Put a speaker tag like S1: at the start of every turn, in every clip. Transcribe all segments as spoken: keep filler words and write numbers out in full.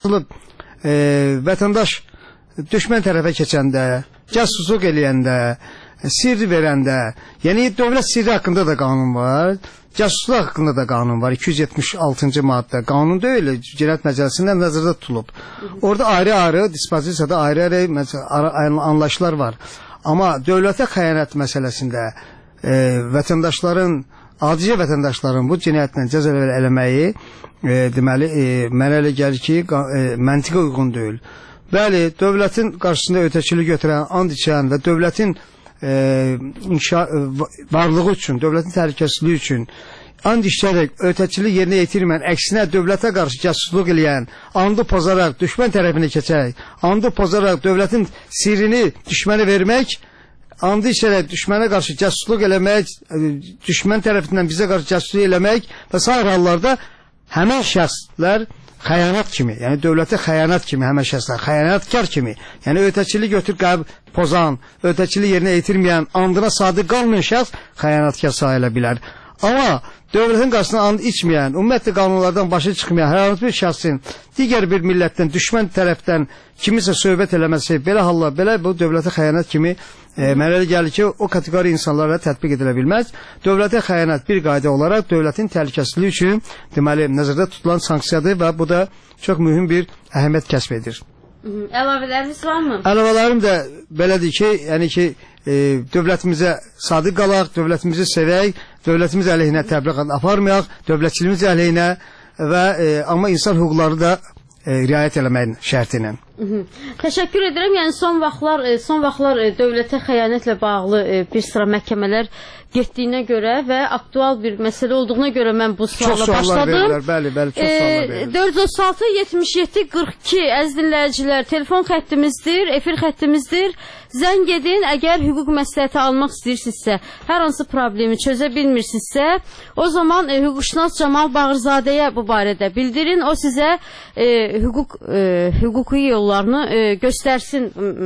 S1: e, vətəndaş düşmən tərəfə keçəndə, cəsusluq eləyəndə, sirri verəndə, yəni dövlət sirri haqqında da qanun var, cəsusluq haqqında da qanun var, iki yüz yetmiş altıncı maddə. Qanun deyil, Cinayət Məcəlləsində nəzərdə tutulub. Orada ayrı-ayrı, dispozisiyada ayrı-ayrı anlayışlar var. Amma dövlətə xəyanət məsələsində e, vətəndaşların, adicə vətəndaşların bu cinayətlə cəza eləməyi e, deməli, e, mənə elə gəlir ki, e, məntiqə uyğun deyil. Bəli, dövlətin qarşısında ötəkilik götürən, and içən və dövlətin e, inşa, varlığı üçün, dövlətin təhlükəsizliyi üçün and içərək ötəkilik yerinə yetirməyən, əksinə dövlətə qarşı cəsusluq eləyən, andı pozaraq düşmən tərəfinə keçərək, andı pozaraq dövlətin sirrini düşmənə vermək, andı içərək düşmənə qarşı cəsusluq eləmək, düşmən tərəfindən bizə qarşı cəsusluq eləmək və sair hallarda həmən şəxslər xəyanət kimi, yəni dövlətə xəyanət kimi həmən şəxslər, xəyanətkar kimi, yəni ötəkilik götür qəb pozan, ötəkilik yerinə yetirməyən, andına sadiq qalmayan şəxs xəyanətkar sayıla bilər. Amma dövlətin qarşısına and içməyən, ümumiyyətlə qanunlardan başı çıxmayan hər hansı bir şəxsin digər bir millətdən, düşmən tərəfdən kimisə söhbət eləməsi, belə hallar, belə bu dövlətə xəyanət kimi e, mənə elə gəlir ki, o kateqori insanlara tətbiq edilə bilməz. Dövlətə xəyanət bir qayda olaraq dövlətin təhlükəsizliyi üçün deməli nəzərdə tutulan sanksiyadır və bu da çox mühüm bir əhəmiyyət kəsb edir.
S2: Əlavələriniz varmı?
S1: Əlavələrim də belədir ki, yəni ki, e, dövlətimizə sadiq qalaq, dövlətimizi sevək, dövlətimiz əleyhinə təbliğat aparmayaq, dövlətçiliyimiz əleyhinə və e, amma insan hüquqları da e, riayət eləməyin şərti ilə.
S2: Təşəkkür edirəm. Yəni son vaxtlar, son vaxtlar dövlətə xəyanətlə bağlı bir sıra məhkəmələr getdiyinə görə və aktual bir məsələ olduğuna görə mən bu suala başladım.
S1: Verirlər, bəli, bəli, çox suallar verirlər.
S2: dörd yüz otuz altı yetmiş yeddi qırx iki əziz dinləyicilər, telefon xəttimizdir, efir xəttimizdir. Zəng edin, əgər hüquq məsləhəti almaq istəyirsinizsə, hər hansı problemi çözə bilmirsinizsə, o zaman e, hüquqşünas Camal Bağırzadəyə bu barədə bildirin. O sizə e, hüquq e, hüquqi yollarını e, göstərsin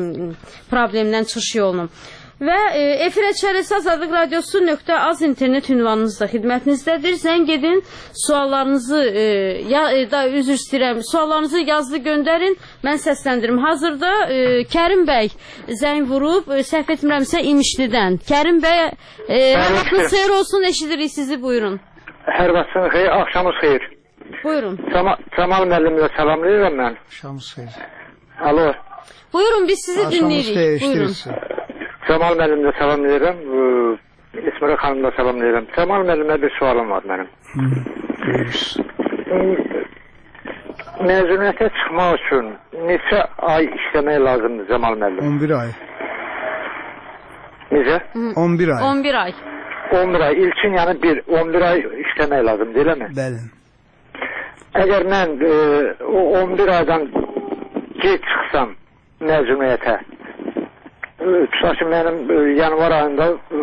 S2: problemdən çıxış yolunu. Və e, efirə çərəsi Azadlıq Radiosu nöqtə az internet ünvanınız da xidmətinizdədir. Zəng edin, suallarınızı e, ya, e, da, üzr istəyirəm, suallarınızı yazdı göndərin, mən səsləndirim. Hazırda e, Kərim bəy zəng vurub, e, səhv etmirəmsə İmişlidən. Kərim bəy, e, hər vaxtınız xeyir olsun, eşidirik sizi, buyurun.
S3: Hər vaxtınız xeyir, axşamınız xeyir.
S2: Buyurun.
S3: Camal müəllimlə salamlayıram mən.
S1: Axşamınız xeyir.
S3: Alo.
S2: Buyurun, biz sizi dinləyirik. Buyurun.
S3: Camal müəllimlə salamlayıram, İsmail xanımla salamlayıram. Camal müəllimlə bir sualım var mənim. Məzuniyyətə çıxmaq üçün neçə ay işləmək lazımdır Camal müəllim?
S1: on bir ay.
S3: Necə?
S1: on bir ay.
S2: on bir ay.
S3: on bir ay. İlkin yəni bir, on bir ay işləmək lazımdır, elə mi?
S1: Bəli.
S3: Əgər mən e, o on bir aydan gec çıxsam məzuniyyətə, tutaq ki, mənim e, yanvar ayında, e,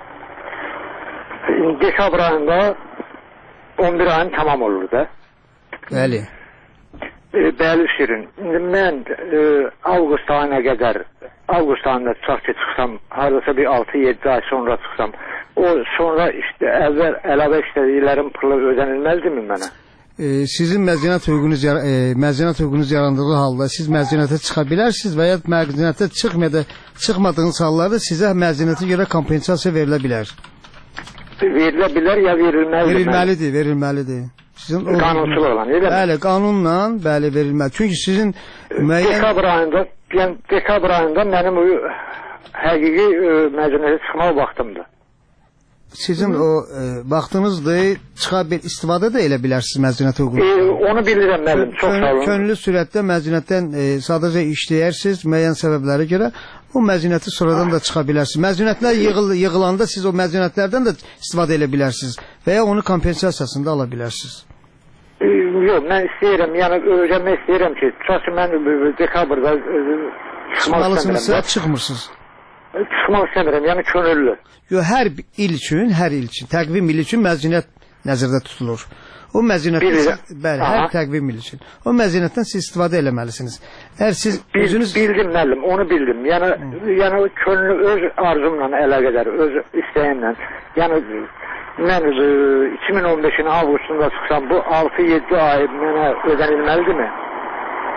S3: dekabr ayında on bir ayım tamam olur da.
S1: Bəli.
S3: E, bəli şirin. İndi mən e, avqust ayına qədər, avqust ayında tutaq ki, çıxsam, haradasa bir altı yeddi ay sonra çıxsam, o sonra işte, əvvəl əlavə işlədiklərim pulu ödənilməzdimi mənə?
S1: E, sizin məzuniyyət hüququnuz, e, məzuniyyət hüququnuz yarandığı halda siz məzuniyyətə çıxa bilərsiniz və ya məzuniyyətə çıxmadı, çıxmadığınız hallarda sizə məzuniyyətə görə kompensasiya verilə bilər.
S3: Verilə bilər ya verilməlidir?
S1: Verilməlidir, verilməlidir. Sizin
S3: qanunsuz olan, elə mi?
S1: Bəli, qanunla bəli verilməli. Çünki sizin müəyyən...
S3: Dekabr ayında, yəni dekabr ayında mənim o həqiqi məzuniyyətə çıxmaq vaxtımdır.
S1: Sizin Hı -hı. o e, vaxtınızdır, çıxa bir istifadə də elə bilərsiniz məzuniyyət hüququnu.
S3: E, onu bilirəm müəllim, çox sağ olun.
S1: Könüllü sürətdə məzuniyyətdən e, sadəcə işləyərsiniz müəyyən səbəblərə görə, o məzuniyyəti sonradan da çıxa bilərsiniz. Məzuniyyətlər yığıl, yığılanda siz o məzuniyyətlərdən də istifadə edə bilərsiniz və ya onu kompensasiyasını da ala bilərsiniz.
S3: E, yox, mən istəyirəm, yəni öyrənmək istəyirəm ki, tutaq ki, mən dekabrda çıxmaq istəmirəm.
S1: Çıxmırsınız.
S3: Çıxmaq istəmirəm, yəni könüllü.
S1: Yox, hər il üçün, hər il üçün, təqvim il üçün məzuniyyət nəzərdə tutulur. O məzuniyyətdən, bəli, Aha. hər təqvim il üçün. O məzuniyyətdən siz istifadə eləməlisiniz. Əgər siz
S3: Bil,
S1: özünüz...
S3: Bildim müəllim, onu bildim. Yəni, yəni könlü öz arzumla əlaqədar, öz istəyimlə. Yəni, mən iki min on beşin avqustunda çıxsam, bu altı yeddi ay mənə ödənilməlidir mi?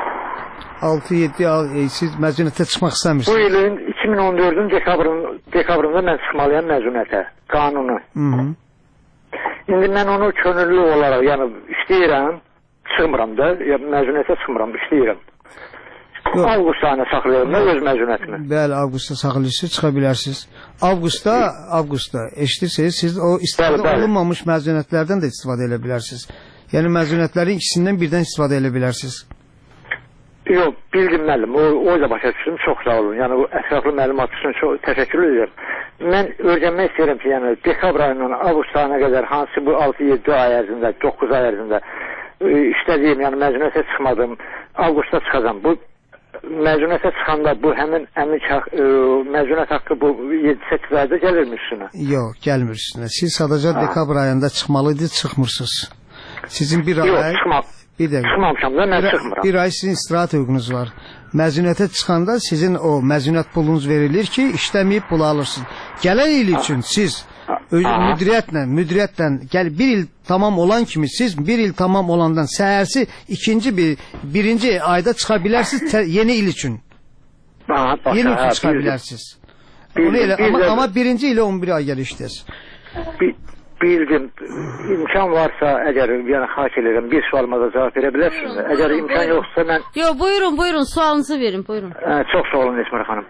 S1: altı yeddi ay siz məzuniyyətə çıxmaq
S3: Bu
S1: istəmirsiniz.
S3: ilin iki min on dördün dekabrın, dekabrında mən çıxmalıyam məzuniyyətə, qanunu.
S1: Hı -hı.
S3: İndi mən onu könüllü olaraq, yəni işləyirəm, çıxmıram da, yəni məzuniyyətə çıxmıram, işləyirəm. Avqust ayına saxlayıram da öz məzuniyyətimi.
S1: Bəli, avqustda saxlayırsınız, çıxa bilərsiniz. Avqustda, avqustda eşidirsiniz, siz o istifadə
S3: Bəli, bəli.
S1: olunmamış məzuniyyətlərdən də istifadə edə bilərsiniz. Yəni məzuniyyətlərin ikisindən birdən istifadə edə bilərsiniz.
S3: Yox, bildim müəllim, o, o da başa düşdüm, çox sağ olun. Yəni o ətraflı məlumat üçün çox təşəkkür edirəm. Mən öyrənmək istəyirəm ki, yəni dekabr ayından avqust ayına qədər hansı bu altı yeddi ay ərzində, doqquz ay ərzində e, işlədiyim, yəni məzuniyyətə çıxmadım, avqustda çıxacam. Bu məzuniyyətə çıxanda bu həmin əmlik haqq, e, məzuniyyət haqqı bu yeddi səkkiz ayda gəlirmi üstünə?
S1: Yox, gəlmir üstünə. Siz sadəcə
S3: Ha.
S1: dekabr ayında çıxmalıydınız, çıxmırsınız. Sizin bir ay...
S3: Yox, çıxmam.
S1: Bir dəqiqə.
S3: Çıxmamışam da, mən
S1: Bir,
S3: çıxmıram.
S1: bir ay sizin istirahət hüququnuz var. Məzuniyyətə çıxanda sizin o məzuniyyət pulunuz verilir ki, işləməyib pulu alırsınız. Gələn il üçün siz öz,
S3: Aha.
S1: müdiriyyətlə, müdiriyyətlə gəl bir il tamam olan kimi siz bir il tamam olandan səhərsi ikinci bir birinci ayda çıxa bilərsiniz tə, yeni il üçün.
S3: Aha, başa,
S1: Yeni il üçün
S3: hə,
S1: çıxa
S3: bildim.
S1: bilərsiniz.
S3: Bildim,
S1: Onu elə,
S3: bildim.
S1: amma, amma birinci ilə on bir ay gəl işləyəsiniz.
S3: Bi- Bildim. İmkan varsa, əgər yəni xahiş edirəm, bir sualıma da cavab verə bilərsiniz.
S2: Buyurun,
S3: Əgər
S2: buyurun,
S3: imkan
S2: buyurun.
S3: yoxsa mən
S2: Yo, buyurun, buyurun, sualınızı verin, buyurun.
S3: Ə, çox sağ olun Esmər xanım.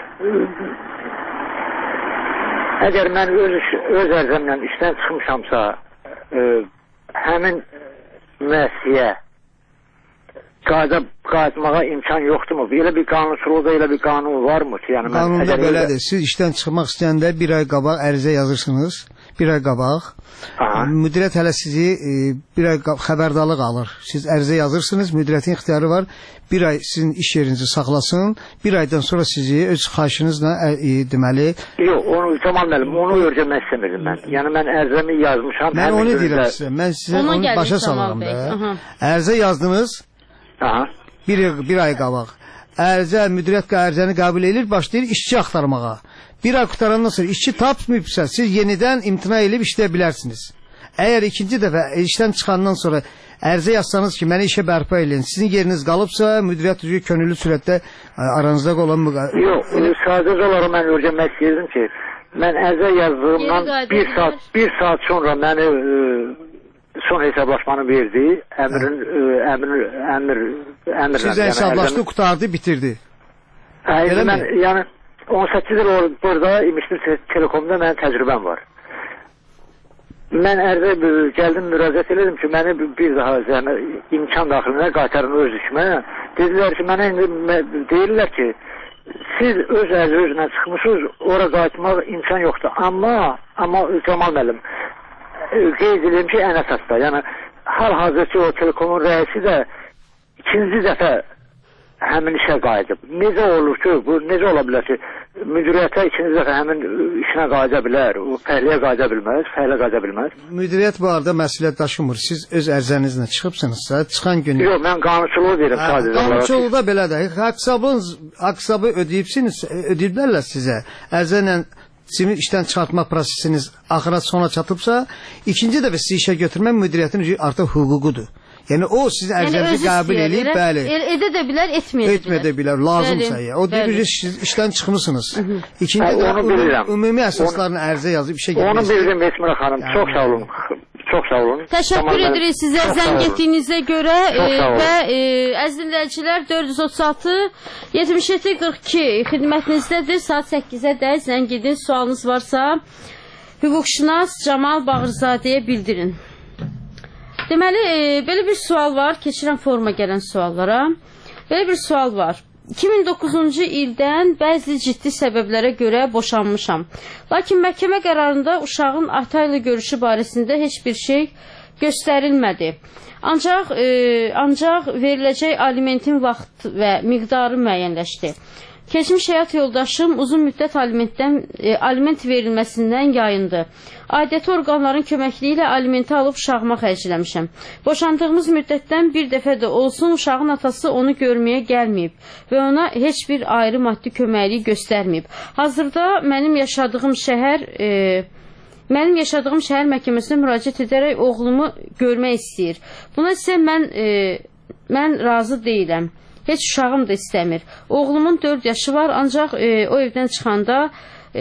S3: Əgər mən öz iş- öz ərzəmlə işdən çıxmışamsa, ə, həmin müəssisəyə qayıda qayıtmağa imkan yoxdurmu? Elə bir qanunçuluqda elə bir qanun varmı ki, yəni mən
S1: Qanunda
S3: əgər elə-
S1: belədir. Siz işdən çıxmaq istəyəndə bir ay qabaq ərizə yazırsınız. Bir ay qabaq.
S3: Aha.
S1: Müdiriyyət hələ sizi e, bir ay qa- xəbərdarlıq alır. Siz ərizə yazırsınız, müdiriyyətin ixtiyarı var. Bir ay sizin iş yerinizi saxlasın. Bir aydan sonra sizi öz xahişinizlə e, e, deməli
S3: Yox, onu Camal müəllim, onu öyrənmək istəmirdim mən. Yəni mən ərzəmi yazmışam.
S1: mən
S3: həmin
S1: onu
S3: gündə-
S1: deyirəm sizə. Mən sizə
S2: Ona
S1: onu
S2: gəlin,
S1: başa
S2: Camal
S1: salıram
S2: bəy.
S1: da.
S2: Aha.
S1: Ərizə yazdınız
S3: Aha.
S1: bir, bir ay qabaq. Ərizə müdiriyyət ərizəni qəbul edir, başlayır işçi axtarmağa. Bir ay qutarandan sonra işçi tapmayıbsa siz yenidən imtina edib işləyə bilərsiniz. Əgər ikinci dəfə işdən çıxandan sonra ərizə yazsanız ki, məni işə bərpa edin, sizin yeriniz qalıbsa, müdiriyyət üzrə könüllü surətdə ə, aranızda olan müqa-
S3: Yox, e, sadəcə olaraq mən öyrənmək istəyirdim ki, mən ərizə yazdığımdan
S2: Geri qayıda
S3: bir
S2: bilər.
S3: saat bir saat sonra məni e, son hesablaşmanı verdi. Əmrin e, əmr əmr əmrlə.
S1: Sizə hesablaşdı, qutardı, bitirdi.
S3: Hayır,
S1: Elə
S3: mən
S1: mi?
S3: yəni on səkkiz il or- burada İmişli Te- Telekomda mənim təcrübəm var. Mən ərzə b- gəldim, müraciət elədim ki, məni bir- bir daha yəni, imkan daxilinə qaytarın öz işimə. Dedilər ki, mənə indi mə- deyirlər ki, siz öz ərzünüzlə çıxmışsınız, ora qayıtmaq imkan yoxdur. Amma, amma Camal müəllim, e, qeyd edeyim ki, ən əsasda, yəni hal-hazırki o Telekomun rəisi də ikinci dəfə həmin işə qayıdıb. Necə olur ki, bu necə ola bilər ki, müdiriyyətə ikinci dəfə həmin işinə qayıda bilər, o fəhliyə qayıda bilməz, fəhlə qayıda bilməz.
S1: Müdiriyyət bu arada məsuliyyət daşımır. Siz öz ərizənizlə çıxıbsınızsa, çıxan gün
S3: Yox, mən qanunçuluğu deyirəm sadəcə olaraq.
S1: Qanunçuluqda belədir. Haqsabınız, haqsabı ödəyibsiniz, ödəyiblərlə sizə. Ərzənlə sizin işdən çıxartma prosesiniz axıra sona çatıbsa, ikinci dəfə sizi işə götürmək müdiriyyətin artıq hüququdur. Yəni o sizin ərizənizi qəbul edib, bəli.
S2: Edə də bilər, etməyə də
S1: Etməyə də bilər, lazımsa
S2: Bəli,
S1: ya. O deyir
S2: bəli.
S1: ki, siz işdən çıxmısınız. İkinci
S3: Hə,
S1: də
S3: onu
S1: ümumi,
S3: bilirəm.
S1: ümumi əsaslarla ərizə yazıb işə
S3: Onu
S1: getmək.
S3: bildim Esmira xanım.
S1: Yəni-
S3: Çox sağ olun. Çox sağ olun.
S2: Təşəkkür
S3: Tamam, mən-
S2: edirik sizə
S3: Çox sağ
S2: zəng
S3: olun.
S2: etdiyinizə görə
S3: Çox
S2: e,
S3: sağ olun.
S2: və e, əziz dinləyicilər dörd yüz otuz altı yetmiş yeddi qırx iki xidmətinizdədir. Saat səkkizə dək zəng edin. Sualınız varsa hüquqşünas Camal Bağırzadəyə bildirin. Deməli, e, belə bir sual var. Keçirəm forma gələn suallara. Belə bir sual var. iki min doqquzuncu ildən bəzi ciddi səbəblərə görə boşanmışam. Lakin məhkəmə qərarında uşağın ata ilə görüşü barəsində heç bir şey göstərilmədi. Ancaq e, ancaq veriləcək alimentin vaxt və miqdarı müəyyənləşdi. Keçmiş həyat yoldaşım uzun müddət alimentdən e, aliment verilməsindən yayındı. Aidiyyəti orqanların köməkliyi ilə alimenti alıb uşağıma xərcləmişəm. Boşandığımız müddətdən bir dəfə də olsun uşağın atası onu görməyə gəlməyib və ona heç bir ayrı maddi köməkliyi göstərməyib. Hazırda mənim yaşadığım şəhər e, mənim yaşadığım şəhər məhkəməsinə müraciət edərək oğlumu görmək istəyir. Buna isə mən e, mən razı deyiləm. heç uşağım da istəmir. Oğlumun dörd yaşı var, ancaq e, o evdən çıxanda e,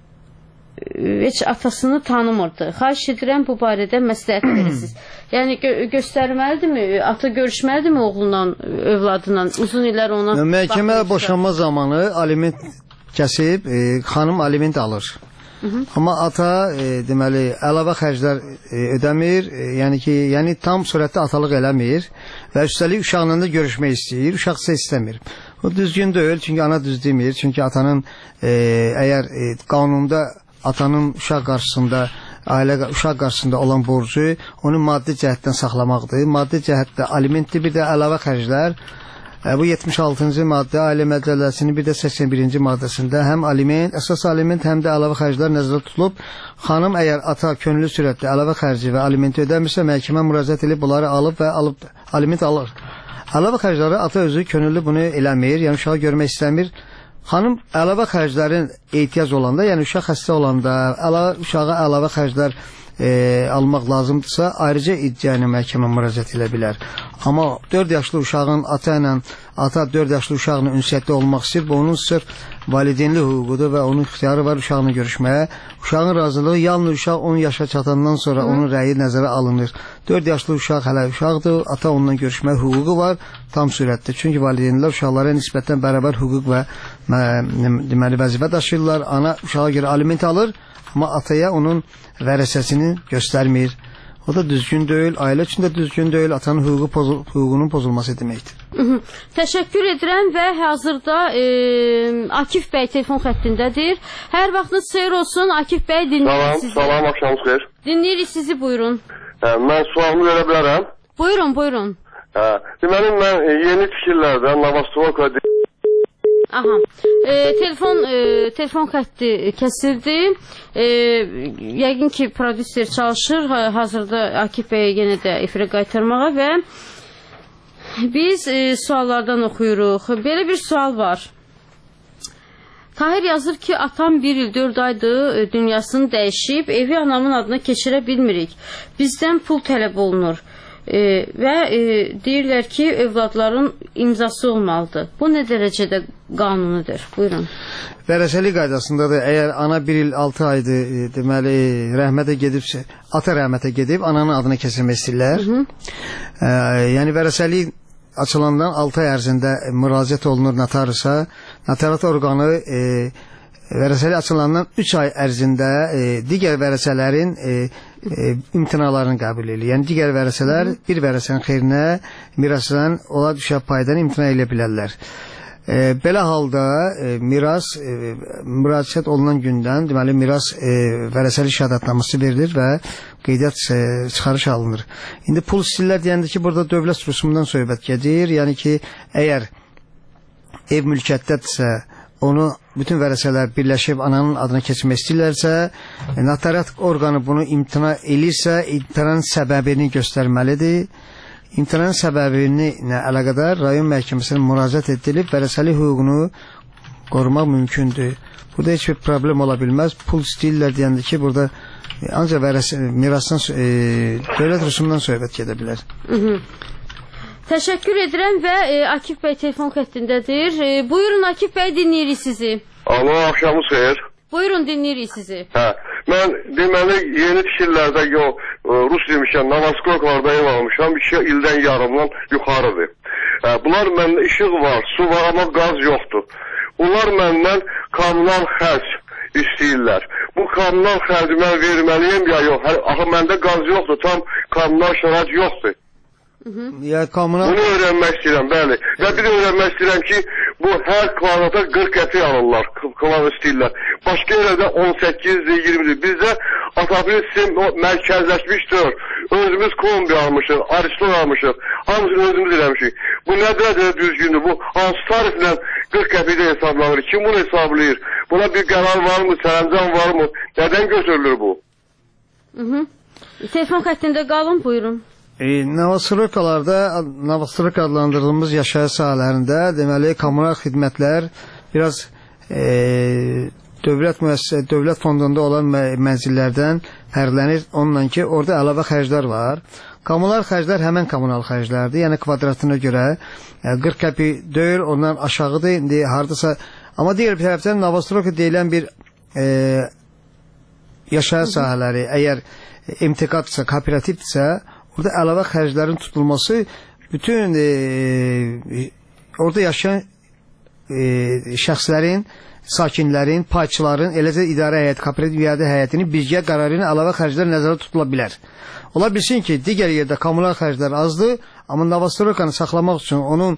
S2: heç atasını tanımırdı. Xahiş edirəm bu barədə məsləhət verirsiniz. Yəni gö göstərməlidirmi, ata görüşməlidirmi oğlunla, övladla, uzun illər ona
S1: məhkəmə boşanma zamanı aliment kəsib, e, xanım aliment alır. Hı -hı. Amma ata e, deməli əlavə xərclər e, ödəmir, e, yəni ki, yəni tam surətdə atalıq eləmir və üstəlik uşaqla da görüşmək istəyir, uşaq isə istəmir. O düzgün deyil, çünki ana düz demir, çünki atanın e, əgər e, qanunda atanın uşaq qarşısında, ailə uşaq qarşısında olan borcu onu maddi cəhətdən saxlamaqdır. Maddi cəhətdə alimentdir, bir də əlavə xərclər. Bu yetmiş altıncı maddə Ailə Məcəlləsinin bir də səksən birinci maddəsində həm aliment, əsas aliment, həm də əlavə xərclər nəzərdə tutulub. Xanım əgər ata könüllü sürətdə əlavə xərci və alimenti ödəmirsə, məhkəmə müraciət edib bunları alıb və alıb aliment alır. Əlavə xərcləri ata özü könüllü bunu eləmir, yəni uşağı görmək istəmir. Xanım əlavə xərclərin ehtiyac olanda, yəni uşaq xəstə olanda, əlavə, uşağa əlavə xərclər e, almaq lazımdırsa, ayrıca iddia ilə məhkəmə müraciət edə bilər. Amma dörd yaşlı uşağın ata ilə, ata dörd yaşlı uşaqla ünsiyyətdə olmaq istəyir, bu onun sırf valideynli hüququdur və onun ixtiyarı var uşağını görüşməyə. Uşağın razılığı yalnız uşaq on yaşa çatandan sonra Hı. onun rəyi nəzərə alınır. dörd yaşlı uşaq hələ uşaqdır, ata onunla görüşməyə hüququ var tam surətdə. Çünki valideynlər uşaqlara nisbətən bərabər hüquq və deməli vəzifə daşıyırlar. Ana uşağa görə aliment alır, amma ataya onun vərəsəsini göstərmir. O da düzgün deyil, ailə üçün də düzgün deyil, atanın hüququ pozul hüququnun pozulması deməkdir.
S2: Hı -hı. Təşəkkür edirəm və hazırda e, Akif bəy telefon xəttindədir. Hər vaxtınız xeyir olsun, Akif bəy dinləyirik
S4: salam,
S2: sizi.
S4: Salam, axşamınız xeyir.
S2: Dinləyirik sizi, buyurun.
S4: Hə, mən sualımı verə bilərəm?
S2: Buyurun, buyurun.
S4: Hə, deməli, mən e, yeni tikirlərdə Navastovka
S2: Aha. E, telefon e, telefon xətti kəsildi. E, yəqin ki, prodüser çalışır. Hazırda Akif bəyə yenə də efirə qaytarmağa və biz e, suallardan oxuyuruq. Belə bir sual var. Tahir yazır ki, atam bir il dörd aydır dünyasını dəyişib, evi anamın adına keçirə bilmirik. Bizdən pul tələb olunur. E, və e, deyirlər ki, övladların imzası olmalıdır. Bu nə dərəcədə qanunudur? Buyurun.
S1: Vərəsəlik qaydasında da əgər ana bir il altı aydır, e, deməli rəhmətə gedibsə, ata rəhmətə gedib ananın adına keçirmək istəyirlər. Hı -hı. E, yəni vərəsəlik açılandan altı ay ərzində müraciət olunur notariusa. Notariat orqanı e, vərəsəlik açılandan üç ay ərzində e, digər vərəsələrin e, e, imtinalarını qəbul edir. Yəni digər vərəsələr Hı. bir vərəsənin xeyrinə mirasdan ola düşə paydan imtina edə bilərlər. E, belə halda e, miras e, müraciət olunan gündən deməli miras e, vərəsəlik şəhadətnaməsi verilir və qeydiyyat e, çıxarış alınır. İndi pul istəyirlər deyəndə ki, burada dövlət rüsumundan söhbət gedir. Yəni ki, əgər ev mülkiyyətdədirsə, onu bütün vərəsələr birləşib ananın adına keçirmək istəyirlərsə, notariat orqanı bunu imtina elirsə, imtinanın səbəbini göstərməlidir. İmtinanın səbəbini ilə əlaqədar rayon məhkəməsinə müraciət edilib vərəsəlik hüququnu qorumaq mümkündür. Burada heç bir problem ola bilməz. Pul istəyirlər deyəndə ki, burada ancaq vərəsə, mirasdan, e, dövlət rüsumundan söhbət gedə bilər.
S2: Hı -hı. Təşəkkür edirəm və e, Akif bəy telefon xəttindədir. E, buyurun Akif bəy, dinləyirik sizi.
S4: Alo, axşamınız xeyir.
S2: Buyurun, dinləyirik sizi.
S4: Hə, mən deməli yeni tikirlərdə yox, Rus demişəm, Navaskoklarda ev almışam, iki ildən yarımdan yuxarıdır. Hə, bunlar məndə işıq var, su var, amma qaz yoxdur. Bunlar məndən kommunal xərc istəyirlər. Bu kommunal xərci mən verməliyim ya yox? Axı məndə qaz yoxdur, tam kommunal şərait yoxdur.
S1: Ya, kommunal...
S4: Bunu öyrənmək istəyirəm, bəli. Və bir də öyrənmək istəyirəm ki, bu hər kvadrata qırx qəpik alırlar, kvadrata istəyirlər. Başqa yerlərdə on səkkizdir, iyirmidir. Bizdə Atapil sistem mərkəzləşmişdir. Özümüz kombi almışıq, Ariston almışıq. Hamısını özümüz eləmişik. Bu nə dərəcədə düzgündür? Bu hansı tariflə qırx qəpikdə hesablanır? Kim bunu hesablayır? Buna bir qərar varmı, sərəncam varmı? Nədən götürülür bu?
S2: Hı -hı. Telefon xəttində qalın, buyurun.
S1: E, Novostrokalarda, Novostroka adlandırdığımız yaşayış sahələrində deməli kommunal xidmətlər biraz e, dövlət müəssisə, dövlət fondunda olan mənzillərdən fərqlənir onunla ki, orada əlavə xərclər var. kommunal xərclər həmən kommunal xərclərdir. Yəni kvadratına görə qırx qəpik deyil, ondan aşağıdır. İndi hardasa, amma digər bir tərəfdən Novostroka deyilən bir e, yaşayış sahələri, əgər M T K-dırsa, kooperativdirsə, orada əlavə xərclərin tutulması bütün e, orada yaşayan e, şəxslərin, sakinlərin, payçıların, eləcə idarə həyəti, kooperativ idarə həyətinin birgə qərarı ilə əlavə xərclər nəzərdə tutula bilər. Ola bilsin ki, digər yerdə kommunal xərclər azdır, amma Novostrokanı saxlamaq üçün onun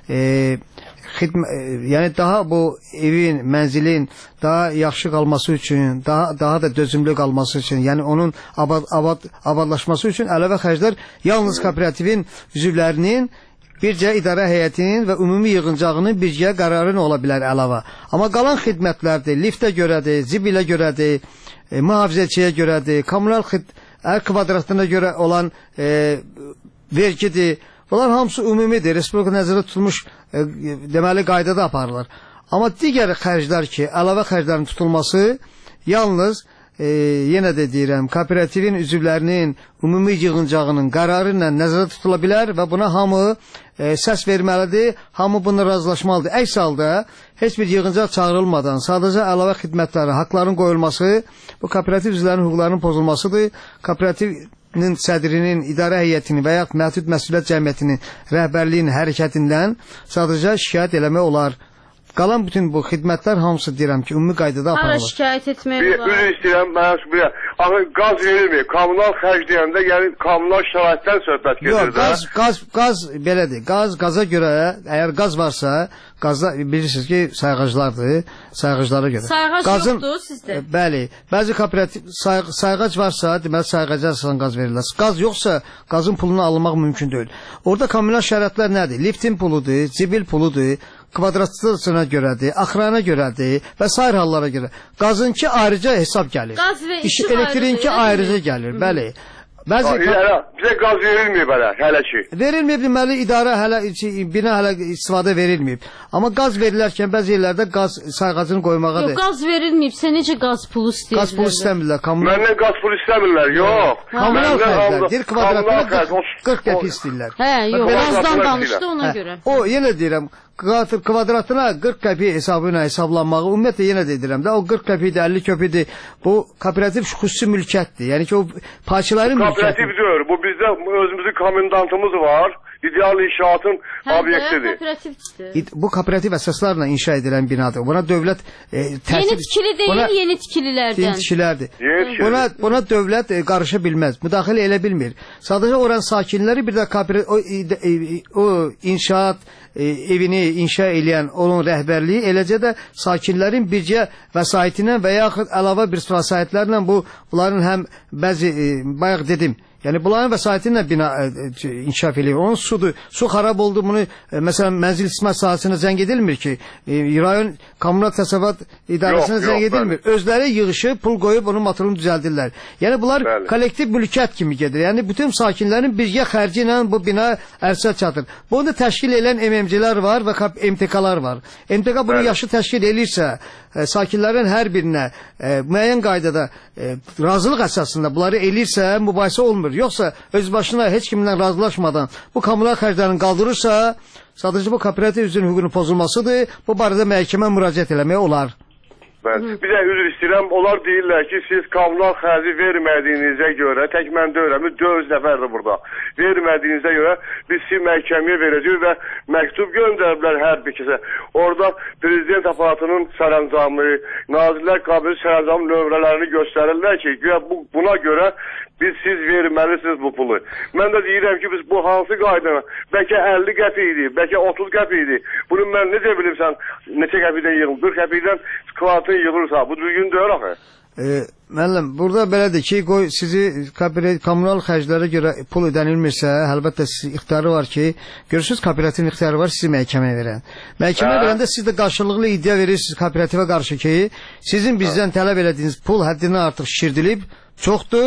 S1: e, xidmə, e, yəni daha bu evin, mənzilin daha yaxşı qalması üçün, daha daha da dözümlü qalması üçün, yəni onun abad, abad, abadlaşması üçün əlavə xərclər yalnız kooperativin üzvlərinin bircə idarə heyətinin və ümumi yığıncağının birgə qərarı ola bilər əlavə. Amma qalan xidmətlərdir, liftə görədir, zibilə görədir, e, mühafizəçiyə görədir, kommunal xid hər kvadratına görə olan e, vergidir. Bunlar hamısı ümumidir, Respublika nəzərdə tutulmuş e, deməli qaydada aparılır. Amma digər xərclər ki, əlavə xərclərin tutulması yalnız E, yenə də deyirəm, kooperativin üzvlərinin ümumi yığıncağının qərarı ilə nəzərdə tutula bilər və buna hamı e, səs verməlidir, hamı buna razılaşmalıdır. Əks halda heç bir yığıncaq çağırılmadan sadəcə əlavə xidmətləri, haqların qoyulması bu kooperativ üzvlərinin hüquqlarının pozulmasıdır. Kooperativin sədrinin, idarə heyətinin və yaxud məhdud məsuliyyət cəmiyyətinin rəhbərliyinin hərəkətindən sadəcə şikayət eləmək olar. Qalan bütün bu xidmətlər hamısı deyirəm ki, ümumi qaydada aparılır.
S2: Hara şikayət etmək
S4: Bir,
S2: olar?
S4: bir istəyirəm, mən bir, axı qaz verilmir. Kommunal xərc deyəndə, yəni kommunal şəraitdən söhbət gedir.
S1: Yox, qaz, qaz, qaz belədir. Qaz, qaza görə, əgər qaz varsa, qazda bilirsiniz ki, sayğaclardır, sayğaclara görə.
S2: Sayğac
S1: Qazın,
S2: yoxdur sizdə?
S1: E, bəli, bəzi kooperativ say, sayğac varsa, deməli sayğaca əsasən qaz verirlər. Qaz yoxsa, qazın pulunu alınmaq mümkün deyil. Orada kommunal şəraitlər nədir? Liftin puludur, zibil puludur, kvadratına görədir, axırana görədir və sair hallara görə. Qazınki ayrıca hesab gəlir.
S2: Qaz və işıq
S1: elektrinki ayrıca gəlir, bəli. Bəzi
S4: Hələ, bizə qaz verilmir belə, hələ ki.
S1: Verilməyib, deməli idarə hələ bina hələ istifadə verilməyib. Amma qaz verilərkən bəzi yerlərdə qaz sayğacını qoymağadır.
S2: Yox, qaz verilməyibsə necə qaz pulu istəyirlər?
S1: Qaz pulu istəmirlər. Kommunal
S4: Məndən qaz pulu istəmirlər, yox.
S1: kommunal xərclər, bir kvadratına
S4: xərc,
S1: qırx qəpik istəyirlər.
S2: Hə, yox,
S4: Bax,
S2: qazdan
S4: bax,
S2: danışdı ona
S1: Hə,
S2: görə.
S1: o yenə deyirəm, kvadratına qırx qəpik hesabı ilə hesablanmağı ümumiyyətlə yenə də deyirəm də, o qırx qəpikdir, əlli qəpikdir. Bu kooperativ xüsusi mülkiyyətdir. Yəni ki, o parçaların
S4: kooperativ
S1: mülkiyyətidir.
S4: deyil, bu bizdə özümüzün komendantımız var. İdeal inşaatın
S2: Hə,
S4: obyektidir.
S2: kooperativdir.
S1: Bu kooperativ əsaslarla inşa edilən binadır. Buna dövlət e, təsir...
S2: Yeni tikili deyil,
S1: buna,
S2: yeni tikililərdən.
S1: Yeni tikililərdir.
S4: Yeni tikili.
S1: Buna, buna dövlət e, qarışa bilməz, müdaxilə elə bilmir. Sadəcə oranın sakinləri bir də kooperativ, o, e, o inşaat e, evini inşa edən onun rəhbərliyi, eləcə də sakinlərin bircə vəsaitindən və yaxud əlavə bir vəsaitlərlə bu, bunların həm bəzi, e, bayaq dedim, yəni bunların vəsaitilə bina e, inkişaf edir. Onun sudur, su xarab oldu, bunu e, məsələn mənzil istismar sahəsinə zəng edilmir ki, e, rayon kommunal təsərrüfat idarəsinə
S4: Yox,
S1: zəng
S4: yox,
S1: edilmir.
S4: bəli.
S1: Özləri yığışı, pul qoyub onun motorunu düzəldirlər. Yəni bunlar
S4: Bəli.
S1: kollektiv mülkiyyət kimi gedir. Yəni bütün sakinlərin birgə xərci ilə bu bina ərsə çatır. Bunu da təşkil edən M M C-lər var və M T K-lar var. M T K bunu
S4: Bəli.
S1: yaşı təşkil edirsə, e, sakinlərin hər birinə e, müəyyən qaydada e, razılıq əsasında bunları elirsə, mübahisə olmur. Yoxsa öz başına heç kimlə razılaşmadan bu kommunal xərclərini qaldırırsa, sadəcə bu kooperativ üzvünün hüququnun pozulmasıdır. Bu barədə məhkəmə müraciət eləmək olar.
S4: Bəli. Bir də üzr istəyirəm, onlar deyirlər ki, siz kommunal xərci vermədiyinizə görə, tək mən deyirəm, dörd nəfərdir burada. Vermədiyinizə görə biz sizi məhkəməyə verəcəyik və məktub göndəriblər hər bir kəsə. Orada prezident aparatının sərəncamı, Nazirlər Kabineti sərəncamı nömrələrini göstərirlər ki, bu, buna görə biz siz verməlisiniz bu pulu. Mən də deyirəm ki, biz bu hansı qaydana, bəlkə əlli qəpik idi, bəlkə otuz qəpik idi. Bunu mən necə bilim sən neçə qəpikdən yığılır? qırx qəpikdən kvadratın yığılırsa, bu düzgün deyil axı.
S1: E, müəllim, burada belədir ki, qoy sizi kommunal xərclərə görə pul ödənilmirsə, əlbəttə sizin ixtiyarı var ki, görürsünüz kooperativin ixtiyarı var sizi məhkəməyə verən. Məhkəməyə
S4: Hə.
S1: verəndə siz də qarşılıqlı iddia verirsiniz kooperativə qarşı ki, sizin bizdən tələb elədiyiniz pul həddindən artıq şişirdilib, çoxdur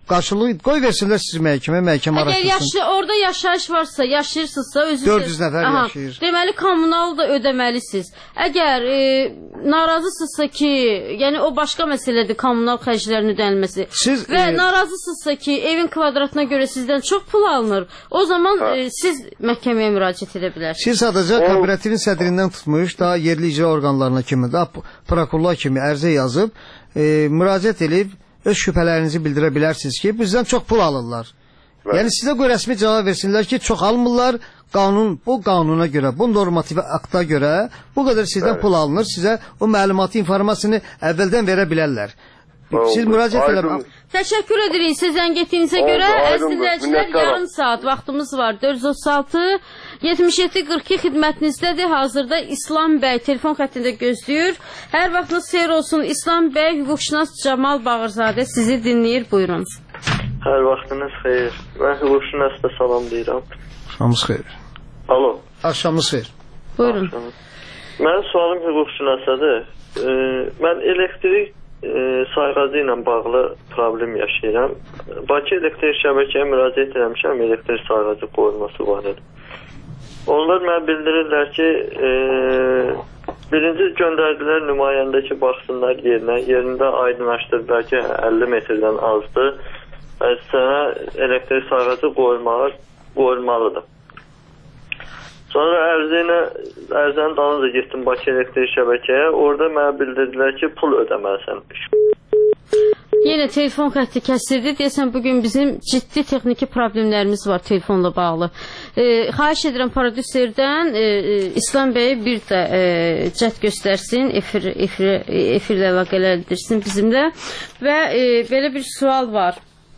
S1: qarşılıq qoy versinlər siz məhkəmə, məhkəmə
S2: Əgər
S1: araşdırsın.
S2: yaşlı, orada yaşayış varsa, yaşayırsınızsa özünüz
S1: dörd yüz nəfər
S2: Aha,
S1: yaşayır.
S2: Deməli kommunal da ödəməlisiniz. Əgər e, narazısınızsa ki, yəni o başqa məsələdir, kommunal xərclərin ödənilməsi.
S1: Siz,
S2: və
S1: e,
S2: narazısınızsa ki, evin kvadratına görə sizdən çox pul alınır. O zaman e, siz məhkəməyə müraciət edə bilərsiniz.
S1: Siz sadəcə kooperativin sədrindən tutmuş, daha yerli icra orqanlarına kimi, daha prokurorlar kimi ərizə yazıb, e, müraciət edib öz şübhələrinizi bildirə bilərsiniz ki, bizdən çox pul alırlar. Bəli. Yəni sizə qoy rəsmi cavab versinlər ki, çox almırlar, qanun, bu qanuna görə, bu normativ akta görə bu qədər sizdən Bəli. Pul alınır, sizə o məlumatı, informasiyonu əvvəldən verə bilərlər. Siz müraciət edin.
S2: Təşəkkür edirik siz zəng etdiyinizə görə. Əziz dinləyicilər, yarım saat vaxtımız var. dörd yüz otuz altı yetmiş yeddi qırx iki xidmətinizdədir. Hazırda İslam bəy telefon xəttində gözləyir. Hər vaxtınız xeyir olsun. İslam bəy, hüquqşünas Camal Bağırzadə sizi dinləyir. Buyurun.
S5: Hər vaxtınız xeyir. Mən hüquqşünas da salamlayıram.
S1: Axşamınız xeyir.
S5: Alo.
S1: Axşamınız xeyir.
S2: Buyurun.
S5: Axşamınız. Mənim sualım hüquqşünasadır. Ee, mən elektrik E, sayğacı ilə bağlı problem yaşayıram. Bakı elektrik şəbəkəyə müraciət etmişəm, elektrik sayğacı qoyulması var idi. Onlar mənə bildirirlər ki, e, birinci göndərdilər nümayəndə ki, baxsınlar yerinə, yerində aydınlaşdırdılar ki, əlli metrdən azdır və sənə elektrik sayğacı qoyulmalı, qoyulmalıdır. Sonra ərzəyinə, ərzənin dalınca getdim Bakı elektrik şəbəkəyə. Orada mənə bildirdilər ki, pul ödəməlisən.
S2: Yenə telefon xətti kəsildi. Deyəsən, bugün bizim ciddi texniki problemlərimiz var telefonla bağlı. E, xahiş edirəm prodüserdən e, İslam bəyə bir də e, cəhd göstərsin, efir, efir, efirlə əlaqələndirsin bizimlə. Və e, belə bir sual var.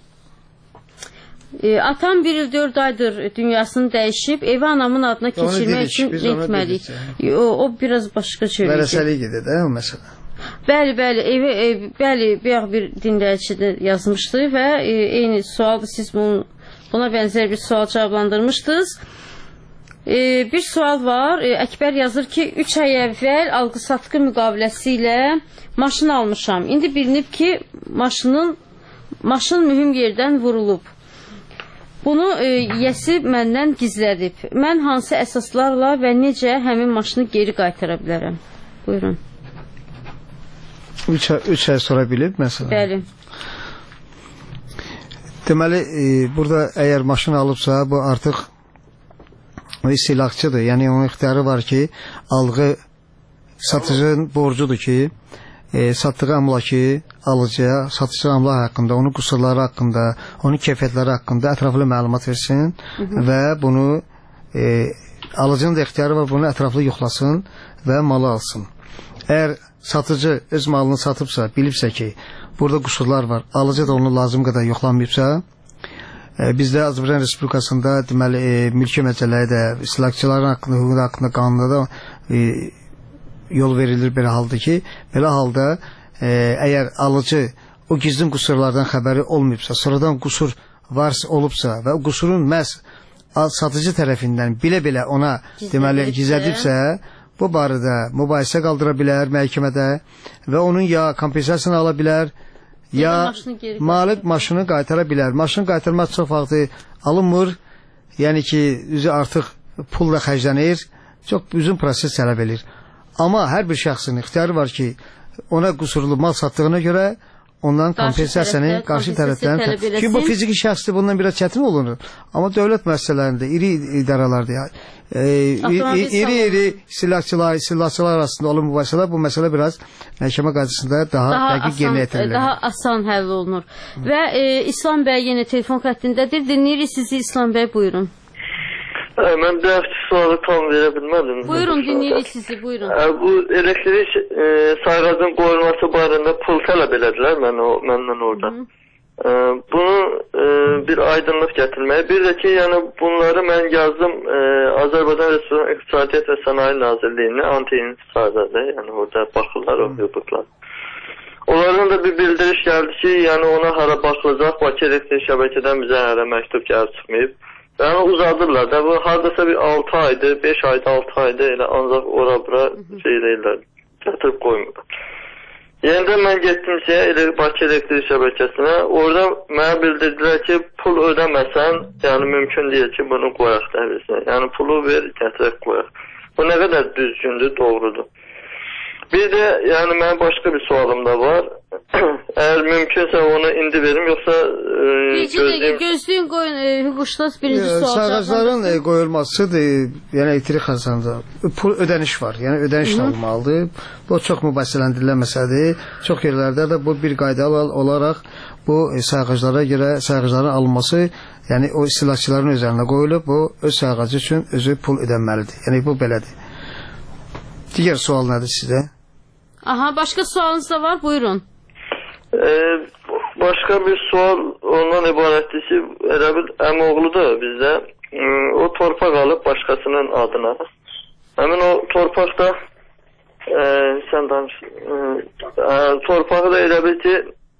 S2: E, atam bir il dörd aydır dünyasını dəyişib, evi anamın adına keçirmək üçün etməliyik. O, o biraz başqa şeydir.
S1: Vərəsəlik gedir də o məsələ.
S2: Bəli, bəli, evi, ev, bəli, bir, bir dinləyicide yazmışdı və e, eyni sualdır, siz bunu, buna bənzər bir sual cavablandırmışdınız. E, bir sual var, e, Əkbər yazır ki, üç ay əvvəl alqı-satqı müqaviləsi ilə maşın almışam. İndi bilinib ki, maşının, maşın mühüm yerdən vurulub. Bunu e, yəsi məndən gizlədib. Mən hansı əsaslarla və necə həmin maşını geri qaytara bilərəm? Buyurun.
S1: Üç, üç ay sonra bilib, məsələn.
S2: Bəli.
S1: Deməli, e, burada əgər maşın alıbsa, bu artıq o istilaqçıdır. Yəni, onun ixtiyarı var ki, alğı satıcının borcudur ki, E, satdığı əmlakı alıcıya, satıcı əmlak haqqında, onun qusurları haqqında, onun keyfiyyətləri haqqında ətraflı məlumat versin hı -hı. və bunu e, alıcının da ixtiyarı var, bunu ətraflı yoxlasın və malı alsın. Əgər satıcı öz malını satıbsa, bilibsə ki, burada qusurlar var, alıcı da onu lazım qədər yoxlanmayıbsa, e, bizdə Azərbaycan Respublikasında deməli, e, mülki məcəlləri də, istilaqçıların haqqında, hüquqda haqqında qanunda da e, yol verilir belə halda ki, belə halda e, əgər alıcı o gizlin qusurlardan xəbəri olmayıbsa, sonradan qusur varsa olubsa və o qusurun məhz satıcı tərəfindən bilə-bilə ona deməli gizlədibsə, bu barədə mübahisə qaldıra bilər məhkəmədə və onun ya kompensasiyasını ala bilər, ya malik maşını qaytara bilər. Maşını qaytarmaq çox vaxtı alınmır, yəni ki, üzü artıq pulla xərclənir, çox uzun proses tələb edir. Amma hər bir şəxsin ixtiyarı var ki, ona qusurlu mal satdığına görə ondan kompensasiyanı qarşı tərəfdən çünki bu fiziki şəxsdir, bundan biraz çətin olur. Amma dövlət müəssisələrində, iri idarələrdə, e, iri-iri silahçılar, silahçılar arasında olan mübahisələr, bu məsələ biraz məhkəmə qarşısında daha, daha dəqiq yerinə yetirilir.
S2: Daha asan həll olunur. Və e, İslam bəy yenə telefon xəttindədir. Dinləyirik sizi İslam bəy, buyurun.
S5: Ə, mən də sualı tam verə bilmədim.
S2: Buyurun, dinləyirik sizi, buyurun.
S5: Ə, bu elektrik e, sayğacın qoyulması barədə pul tələb elədilər mən o, məndən orada. Ə, bunu e, bir aydınlıq gətirməyə. Bir də ki, yəni bunları mən yazdım e, Azərbaycan Respublikası İqtisadiyyat və Sənaye Nazirliyinə, anti-intisardadır. Yəni orada baxırlar o hüquqlar. Onlardan da bir bildiriş gəldi ki, yəni ona hara baxılacaq, Bakı elektrik şəbəkədən bizə hələ məktub gəlib çıxmayıb. Yəni uzadırlar da, bu haradasa bir altı aydır, beş aydır, altı aydır, elə ancaq ora-bura şey deyirlər, gətirib qoymurlar. Yenidən mən getdim ki, Bakı elektrik şəbəkəsinə. Orada mənə bildirdilər ki, pul ödəməsən, yəni mümkün deyil ki, bunu qoyaq dəhlisinə. Yəni pulu ver, gətirək qoyaq. Bu nə qədər düzgündür, doğrudur. Bir də, yəni mənim başqa bir sualım da var. Əgər mümkünsə onu indi verim, yoxsa e,
S2: gözləyim. Gözləyin qoyun, e, hüquqşünas birinci sual.
S1: Sayğacların e, qoyulmasıdır, yəni elektrik xəzanında pul ödəniş var, yəni ödəniş alınmalıdır. Bu çox mübahisələndirilən məsələdir. Çox yerlərdə də bu bir qayda olaraq bu e, sayğaclara görə sayğacların alınması, yəni o istihlakçıların üzərinə qoyulub, bu öz sayğacı üçün özü pul ödənməlidir. Yəni bu belədir. Digər sual nədir sizdə?
S5: Aha,
S2: başqa sualınız da var, buyurun.
S5: Ee, başka bir sual ondan ibarətdir ki, elə bir əmoğludur bizdə. O torpaq alıb başqasının adına. Həmin o torpaqda e, sən danış, e, torpağı da elə bir ki,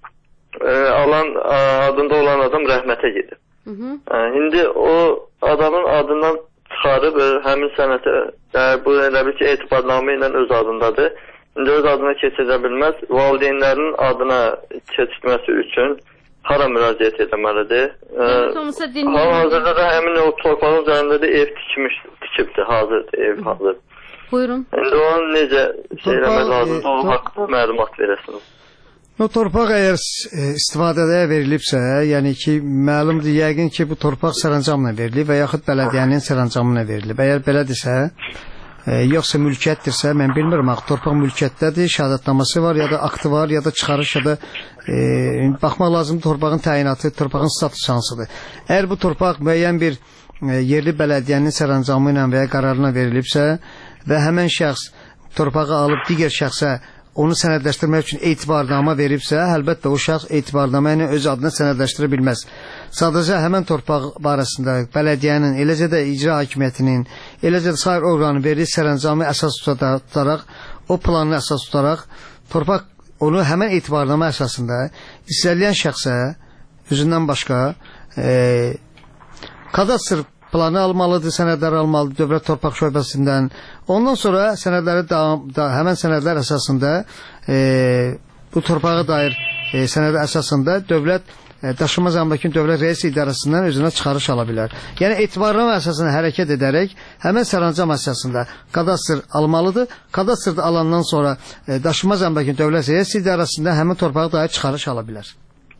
S5: e, alan adında olan adam rəhmətə gedir. Hı hı. E, indi o adamın adından çıxarıb həmin sənətə, e, bu elə bir ki, etibarnamə ilə öz adındadır. İndi öz adına keçirə bilməz, valideynlərin adına keçirməsi üçün hara müraciət etməlidir? Hal-hazırda da həmin o torpağın üzərində də ev tikmiş, tikibdir, hazırdır, ev hazır.
S2: Buyurun.
S5: İndi onu necə şeyləmək lazımdır, o haqqında məlumat verəsiniz.
S1: O torpaq əgər istifadəyə verilibsə, yəni ki, məlumdur, yəqin ki, bu torpaq sərəncamla verilib və yaxud bələdiyyənin sərəncamına verilib. Əgər belədirsə, E, yoxsa mülkiyyətdirsə, mən bilmirəm, torpaq mülkiyyətdədir, şəhadətnaması var, ya da aktı var, ya da çıxarış, ya da e, baxmaq lazımdır torpağın təyinatı, torpağın statusu hansıdır. Əgər bu torpaq müəyyən bir e, yerli bələdiyyənin sərəncamı ilə və ya qərarına verilibsə və həmən şəxs torpağı alıb digər şəxsə onu sənədləşdirmək üçün etibarnamə veribsə, əlbəttə o şəxs etibarnamə ilə öz adına sənədləşdirə bilməz. Sadəcə həmən torpaq barəsində bələdiyyənin, eləcə də icra hakimiyyətinin, eləcə də sair orqanın verdiyi sərəncamı əsas tutaraq, o planını əsas tutaraq, torpaq onu həmən etibarnamə əsasında istənilən şəxsə özündən başqa e, kadastr planı almalıdır, sənədlər almalıdır Dövlət Torpaq Şöbəsindən. Ondan sonra sənədləri da, da, həmən sənədlər əsasında e, bu torpağa dair e, sənədə əsasında dövlət e, daşınmaz əmlakın dövlət rəis idarəsindən özünə çıxarış ala bilər. Yəni etibarnamə əsasına hərəkət edərək həmən sərəncam əsasında kadastr almalıdır. Kadastrda alandan sonra e, daşınmaz əmlakın dövlət rəis idarəsindən həmən torpağa dair çıxarış ala bilər.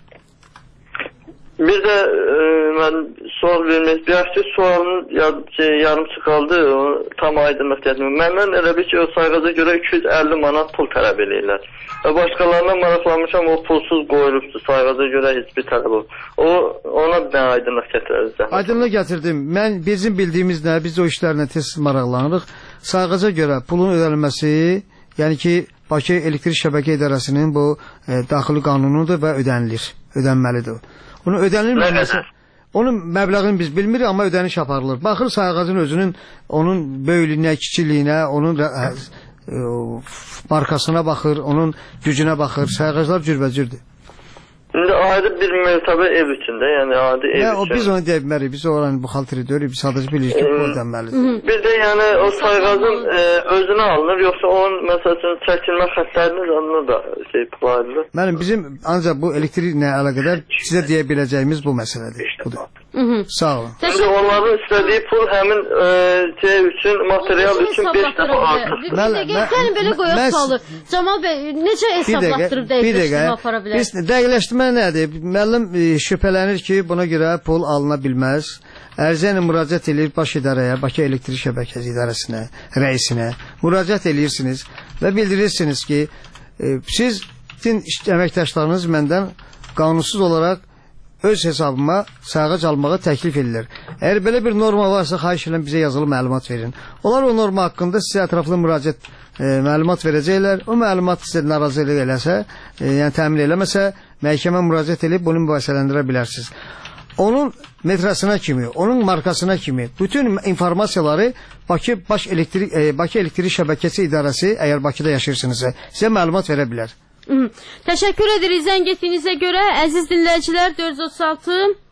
S5: Bir də e, mən sual vermək istəyirəm ki, sualın şey, yarımçı qaldı, tam aydınlıq etmir. Məndən elə bir ki, o sayğaca görə iki yüz əlli manat pul tələb edirlər. Və başqalarına maraqlanmışam, o pulsuz qoyulubdur, sayğaca görə heç bir tələb olur. O, ona bir aydınlıq gətiririz.
S1: Aydınlıq gətirdim. Mən, bizim bildiyimiz nə, biz o işlərlə tez maraqlanırıq. Sayğaca görə pulun ödənilməsi, yəni ki, Bakı Elektrik Şəbəkə İdarəsinin bu e, daxili qanunudur və ödənilir, ödənməlidir. Onun ödənilməməsi, onun məbləğini biz bilmirik, amma ödəniş aparılır. Baxır sayğacın özünün, onun böyüklüyünə, kiçiliyinə, onun ə, ə, markasına baxır, onun gücünə baxır. Sayğaclar cürbəcürdür.
S5: İndi ayrı bir mərtəbə ev içində, yəni adi ev üçün.
S1: Biz onu deyə bilmərik, biz oranın buxalteri deyirik, biz sadəcə bilirik ki, bu ödənməlidir.
S5: Bir də yəni o sayğacın e, özünə alınır, yoxsa onun məsələn çəkilmə xəttlərinin yanına da şey paylanır.
S1: Mənim bizim ancaq bu elektriklə əlaqədar sizə deyə biləcəyimiz bu məsələdir. Budur. Hı -hı. Sağ olun.
S5: İndi onların istədiyi pul həmin e, şey üçün, material üçün beş dəfə artıq.
S2: Gəlin belə qoyaq sualı. Camal bəy, necə hesablatdırıb dəqiqləşdirmə apara bilər?
S1: Biz dəqiqləşdirmə nədir? Müəllim e, şübhələnir ki, buna görə pul alına bilməz. Ərizə ilə müraciət edir baş idarəyə, Bakı Elektrik Şəbəkəsi İdarəsinə, rəisinə müraciət edirsiniz və bildirirsiniz ki, e, siz sizin əməkdaşlarınız məndən qanunsuz olaraq öz hesabıma sayğac almağı təklif edilir. Əgər belə bir norma varsa, xahiş edirəm bizə yazılı məlumat verin. Onlar o norma haqqında sizə ətraflı müraciət e, məlumat verəcəklər. O məlumat sizə narazılıq eləsə, e, yəni təmin eləməsə, məhkəmə müraciət edib bunu mübahisələndirə bilərsiniz. Onun metrasına kimi, onun markasına kimi bütün informasiyaları Bakı Baş Elektrik e, Bakı Elektrik Şəbəkəsi İdarəsi, əgər Bakıda yaşayırsınızsa, sizə məlumat verə bilər.
S2: Hı. Təşəkkür edirik zəng etdiyinizə görə. Əziz dinləyicilər, dörd yüz otuz altı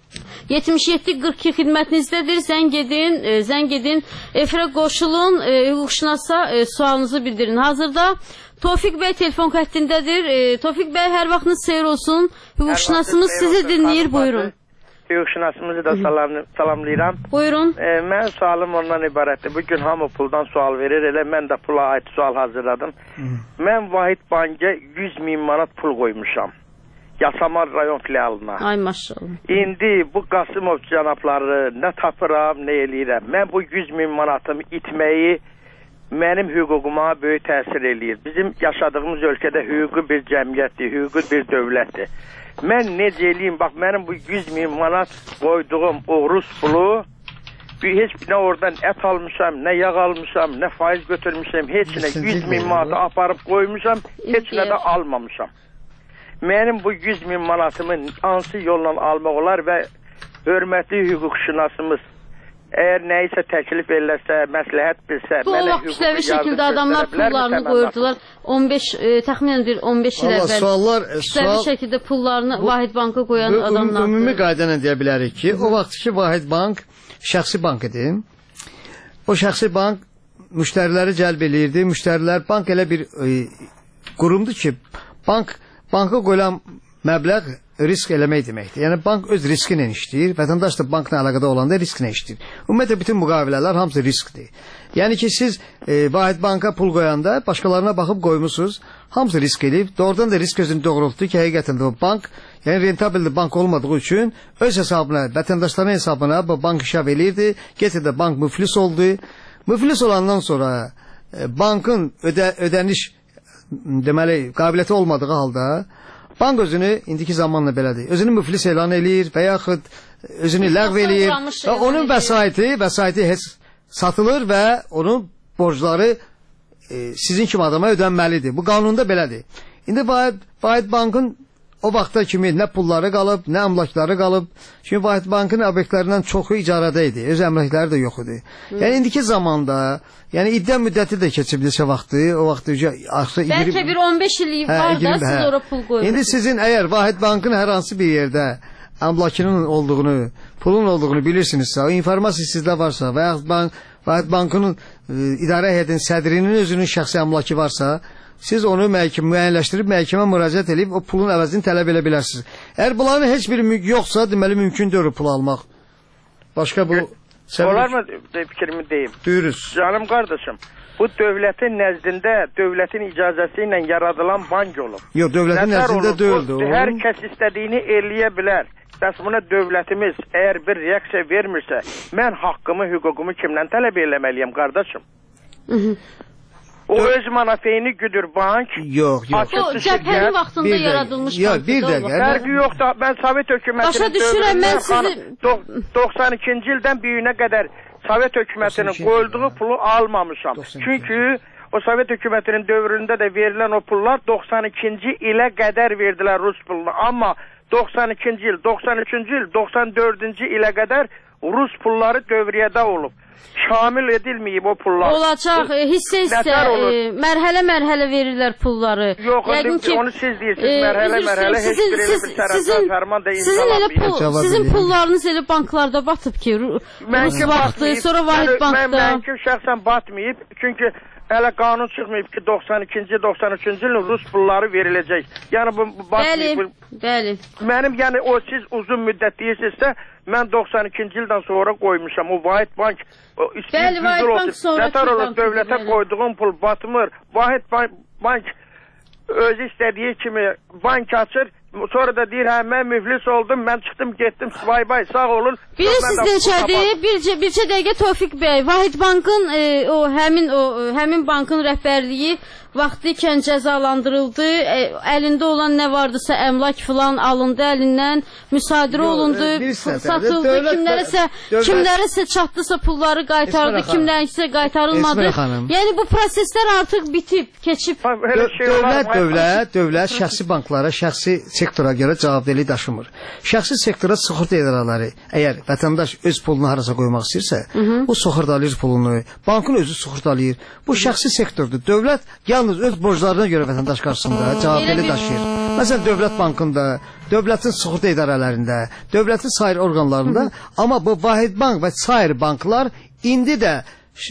S2: yetmiş yeddi qırx iki xidmətinizdədir. Zəng edin, e, zəng edin, efirə qoşulun, e, hüquqşünasa e, sualınızı bildirin. Hazırda Tofiq bəy telefon xəttindədir. E, Tofiq bəy, hər vaxtınız xeyir olsun. Hüquqşünasımız sizi dinləyir, buyurun.
S6: Hüquqşünasımızı da salam, salamlayıram.
S2: Buyurun.
S6: E, mən sualım ondan ibarətdir. Bugün hamı puldan sual verir, elə mən də pula aid sual hazırladım. Hmm. Mən Vahid Bankə yüz min manat pul qoymuşam. Yasamar rayon filialına.
S2: Ay maşallah.
S6: İndi bu Qasımov cənabları nə tapıram, nə eləyirəm. Mən bu yüz min manatımı itməyi mənim hüququma böyük təsir eləyir. Bizim yaşadığımız ölkədə hüquqi bir cəmiyyətdir, hüquqi bir dövlətdir. Mən necə eləyim, bax mənim bu yüz min manat qoyduğum o Rus pulu, heç nə oradan ət almışam, nə yağ almışam, nə faiz götürmüşəm, heç nə yüz min manatı aparıb qoymuşam, heç nə də almamışam. Mənim bu yüz min manatımı hansı yolla almaq olar və hörmətli hüquqşünasımız əgər nəyisə təklif eləsə, məsləhət bilsə,
S2: bu
S6: mənə
S2: hüquqi kütləvi şəkildə adamlar pullarını qoyurdular. on beş e, təxminən bir on beş il əvvəl
S1: suallar,
S2: kütləvi
S1: sual,
S2: şəkildə pullarını bu, Vahid Banka qoyan
S1: bu,
S2: adamlar.
S1: Ümumi qayda nə deyə bilərik ki, o vaxt ki Vahid Bank şəxsi bank idi. O şəxsi bank müştəriləri cəlb eləyirdi. Müştərilər bank elə bir e, qurumdur ki, bank banka qoyulan məbləğ risk eləmək deməkdir. Yəni bank öz riski ilə işləyir, vətəndaş da bankla əlaqədə olanda risklə işləyir. Ümumiyyətlə bütün müqavilələr hamısı riskdir. Yəni ki siz e, Vahid Banka pul qoyanda başqalarına baxıb qoymusunuz, hamısı risk eləyib. Doğrudan da risk özünü doğrultdu ki, həqiqətən də o bank, yəni rentabilli bank olmadığı üçün öz hesabına, vətəndaşların hesabına bu bank işav eləyirdi. Getirdi bank müflis oldu. Müflis olandan sonra e, bankın ödə, ödəniş deməli qabiliyyəti olmadığı halda bank özünü indiki zamanla belədir. Özünü müflis elan eləyir və yaxud özünü ləğv eləyir. Və onun vəsaiti, vəsaiti heç satılır və onun borcları e, sizin kimi adama ödənməlidir. Bu qanunda belədir. İndi Vahid, Vahid Bankın o vaxta kimi nə pulları qalıb, nə əmlakları qalıb. Çünki Vahid Bankın obyektlərindən çoxu icarədə idi. Öz əmlakları da yox idi. Hmm. Yəni indiki zamanda, yəni iddia müddəti də keçib neçə vaxtı, o vaxtı
S2: bəlkə bir on beş illik var hə, da siz hə. Ora pul qoyursunuz.
S1: İndi sizin əgər Vahid Bankın hər hansı bir yerdə əmlakının olduğunu, pulun olduğunu bilirsinizsə, o informasiya sizdə varsa və yaxud bank, Vahid Bankının e, idarə heyətinin sədrinin özünün şəxsi əmlakı varsa, siz onu məhkəmə müəyyənləşdirib məhkəmə müraciət edib o pulun əvəzini tələb edə bilərsiniz. Əgər bunların heç bir yoxsa, deməli mümkün deyil pul almaq. Başqa bu
S6: səbəb... Olar mı fikrimi deyim?
S1: Buyuruz.
S6: Canım qardaşım, bu dövlətin nəzdində, dövlətin icazəsi ilə yaradılan bank olub.
S1: Yox, dövlətin nəzdində deyildi.
S6: Hər kəs istədiyini eləyə bilər. Bəs buna dövlətimiz əgər bir reaksiya vermirsə, mən haqqımı, hüququmu kimdən tələb eləməliyəm qardaşım? O öz manafeyini güdür bank.
S1: Yox, yox.
S2: O cəbhənin vaxtında yaradılmış
S1: yox, bir dəqiqə.
S6: Fərqi yoxdur. Mən Sovet hökumətinin dövründə doxsan ikinci ildən bir günə qədər Sovet hökumətinin qoyulduğu pulu almamışam. Çünki o Sovet hökumətinin dövründə də verilən o pullar doxsan ikinci ilə qədər verdilər Rus pulunu. Amma doxsan ikinci il, doxsan üçüncü il, doxsan dördüncü ilə qədər Rus pulları dövriyyədə olub. Şamil edilməyib o pullar.
S2: Olacaq, hissə-hissə, mərhələ-mərhələ verirlər pulları.
S6: Yox, ki, onu siz deyirsiniz, mərhələ-mərhələ heç bir elə bir tərəfdən fərman da imzalanmayıb.
S2: Sizin pullarınız elə banklarda batıb ki, Rus vaxtı, sonra Vahid Bankda.
S6: Mən ki, şəxsən batmayıb, çünki hələ qanun çıxmayıb ki, doxsan ikinci, doxsan üçüncü ilin Rus pulları veriləcək. Yəni, bu batmayıb.
S2: Bəli, bəli.
S6: Mənim, yəni, o siz uzun müddət deyirsinizsə, mən doxsan ikinci ildən sonra qoymuşam. O Vahid Bank,
S2: bəli, Vahid Bank sonra
S6: nətər olur, dövlətə qoyduğum pul batmır. Vahid Bank özü istədiyi kimi bank açır. Sonra da deyir, hə, mən müflis oldum, mən çıxdım, getdim, vay bay, sağ olun.
S2: Bilirsiniz neçədir? Bircə, bircə dəqiqə Tofiq bəy, Vahid Bankın, e, o, həmin, o, həmin bankın rəhbərliyi vaxtı ikən cəzalandırıldı, e, əlində olan nə vardısa əmlak filan alındı əlindən, müsadirə olundu, e, satıldı, dövlət, kimlərəsə, dövlət, kimlərəsə çatdısa pulları qaytardı, kimlərəsə qaytarılmadı. Yəni bu proseslər artıq bitib, keçib.
S1: Dövlət, dövlət, dövlət, şəxsi banklara, şəxsi sektora görə cavabdehlik daşımır. Şəxsi sektora sığorta idarələri əgər vətəndaş öz pulunu harasa qoymaq istəyirsə, Hı -hı. o sığortalayır pulunu, bankın özü sığortalayır. Bu şəxsi sektordur. Dövlət yalnız öz borclarına görə vətəndaş qarşısında cavabdehlik daşıyır. Məsələn, Dövlət Bankında, dövlətin sığorta idarələrində, dövlətin sair orqanlarında, Hı -hı. amma bu Vahid Bank və sair banklar indi də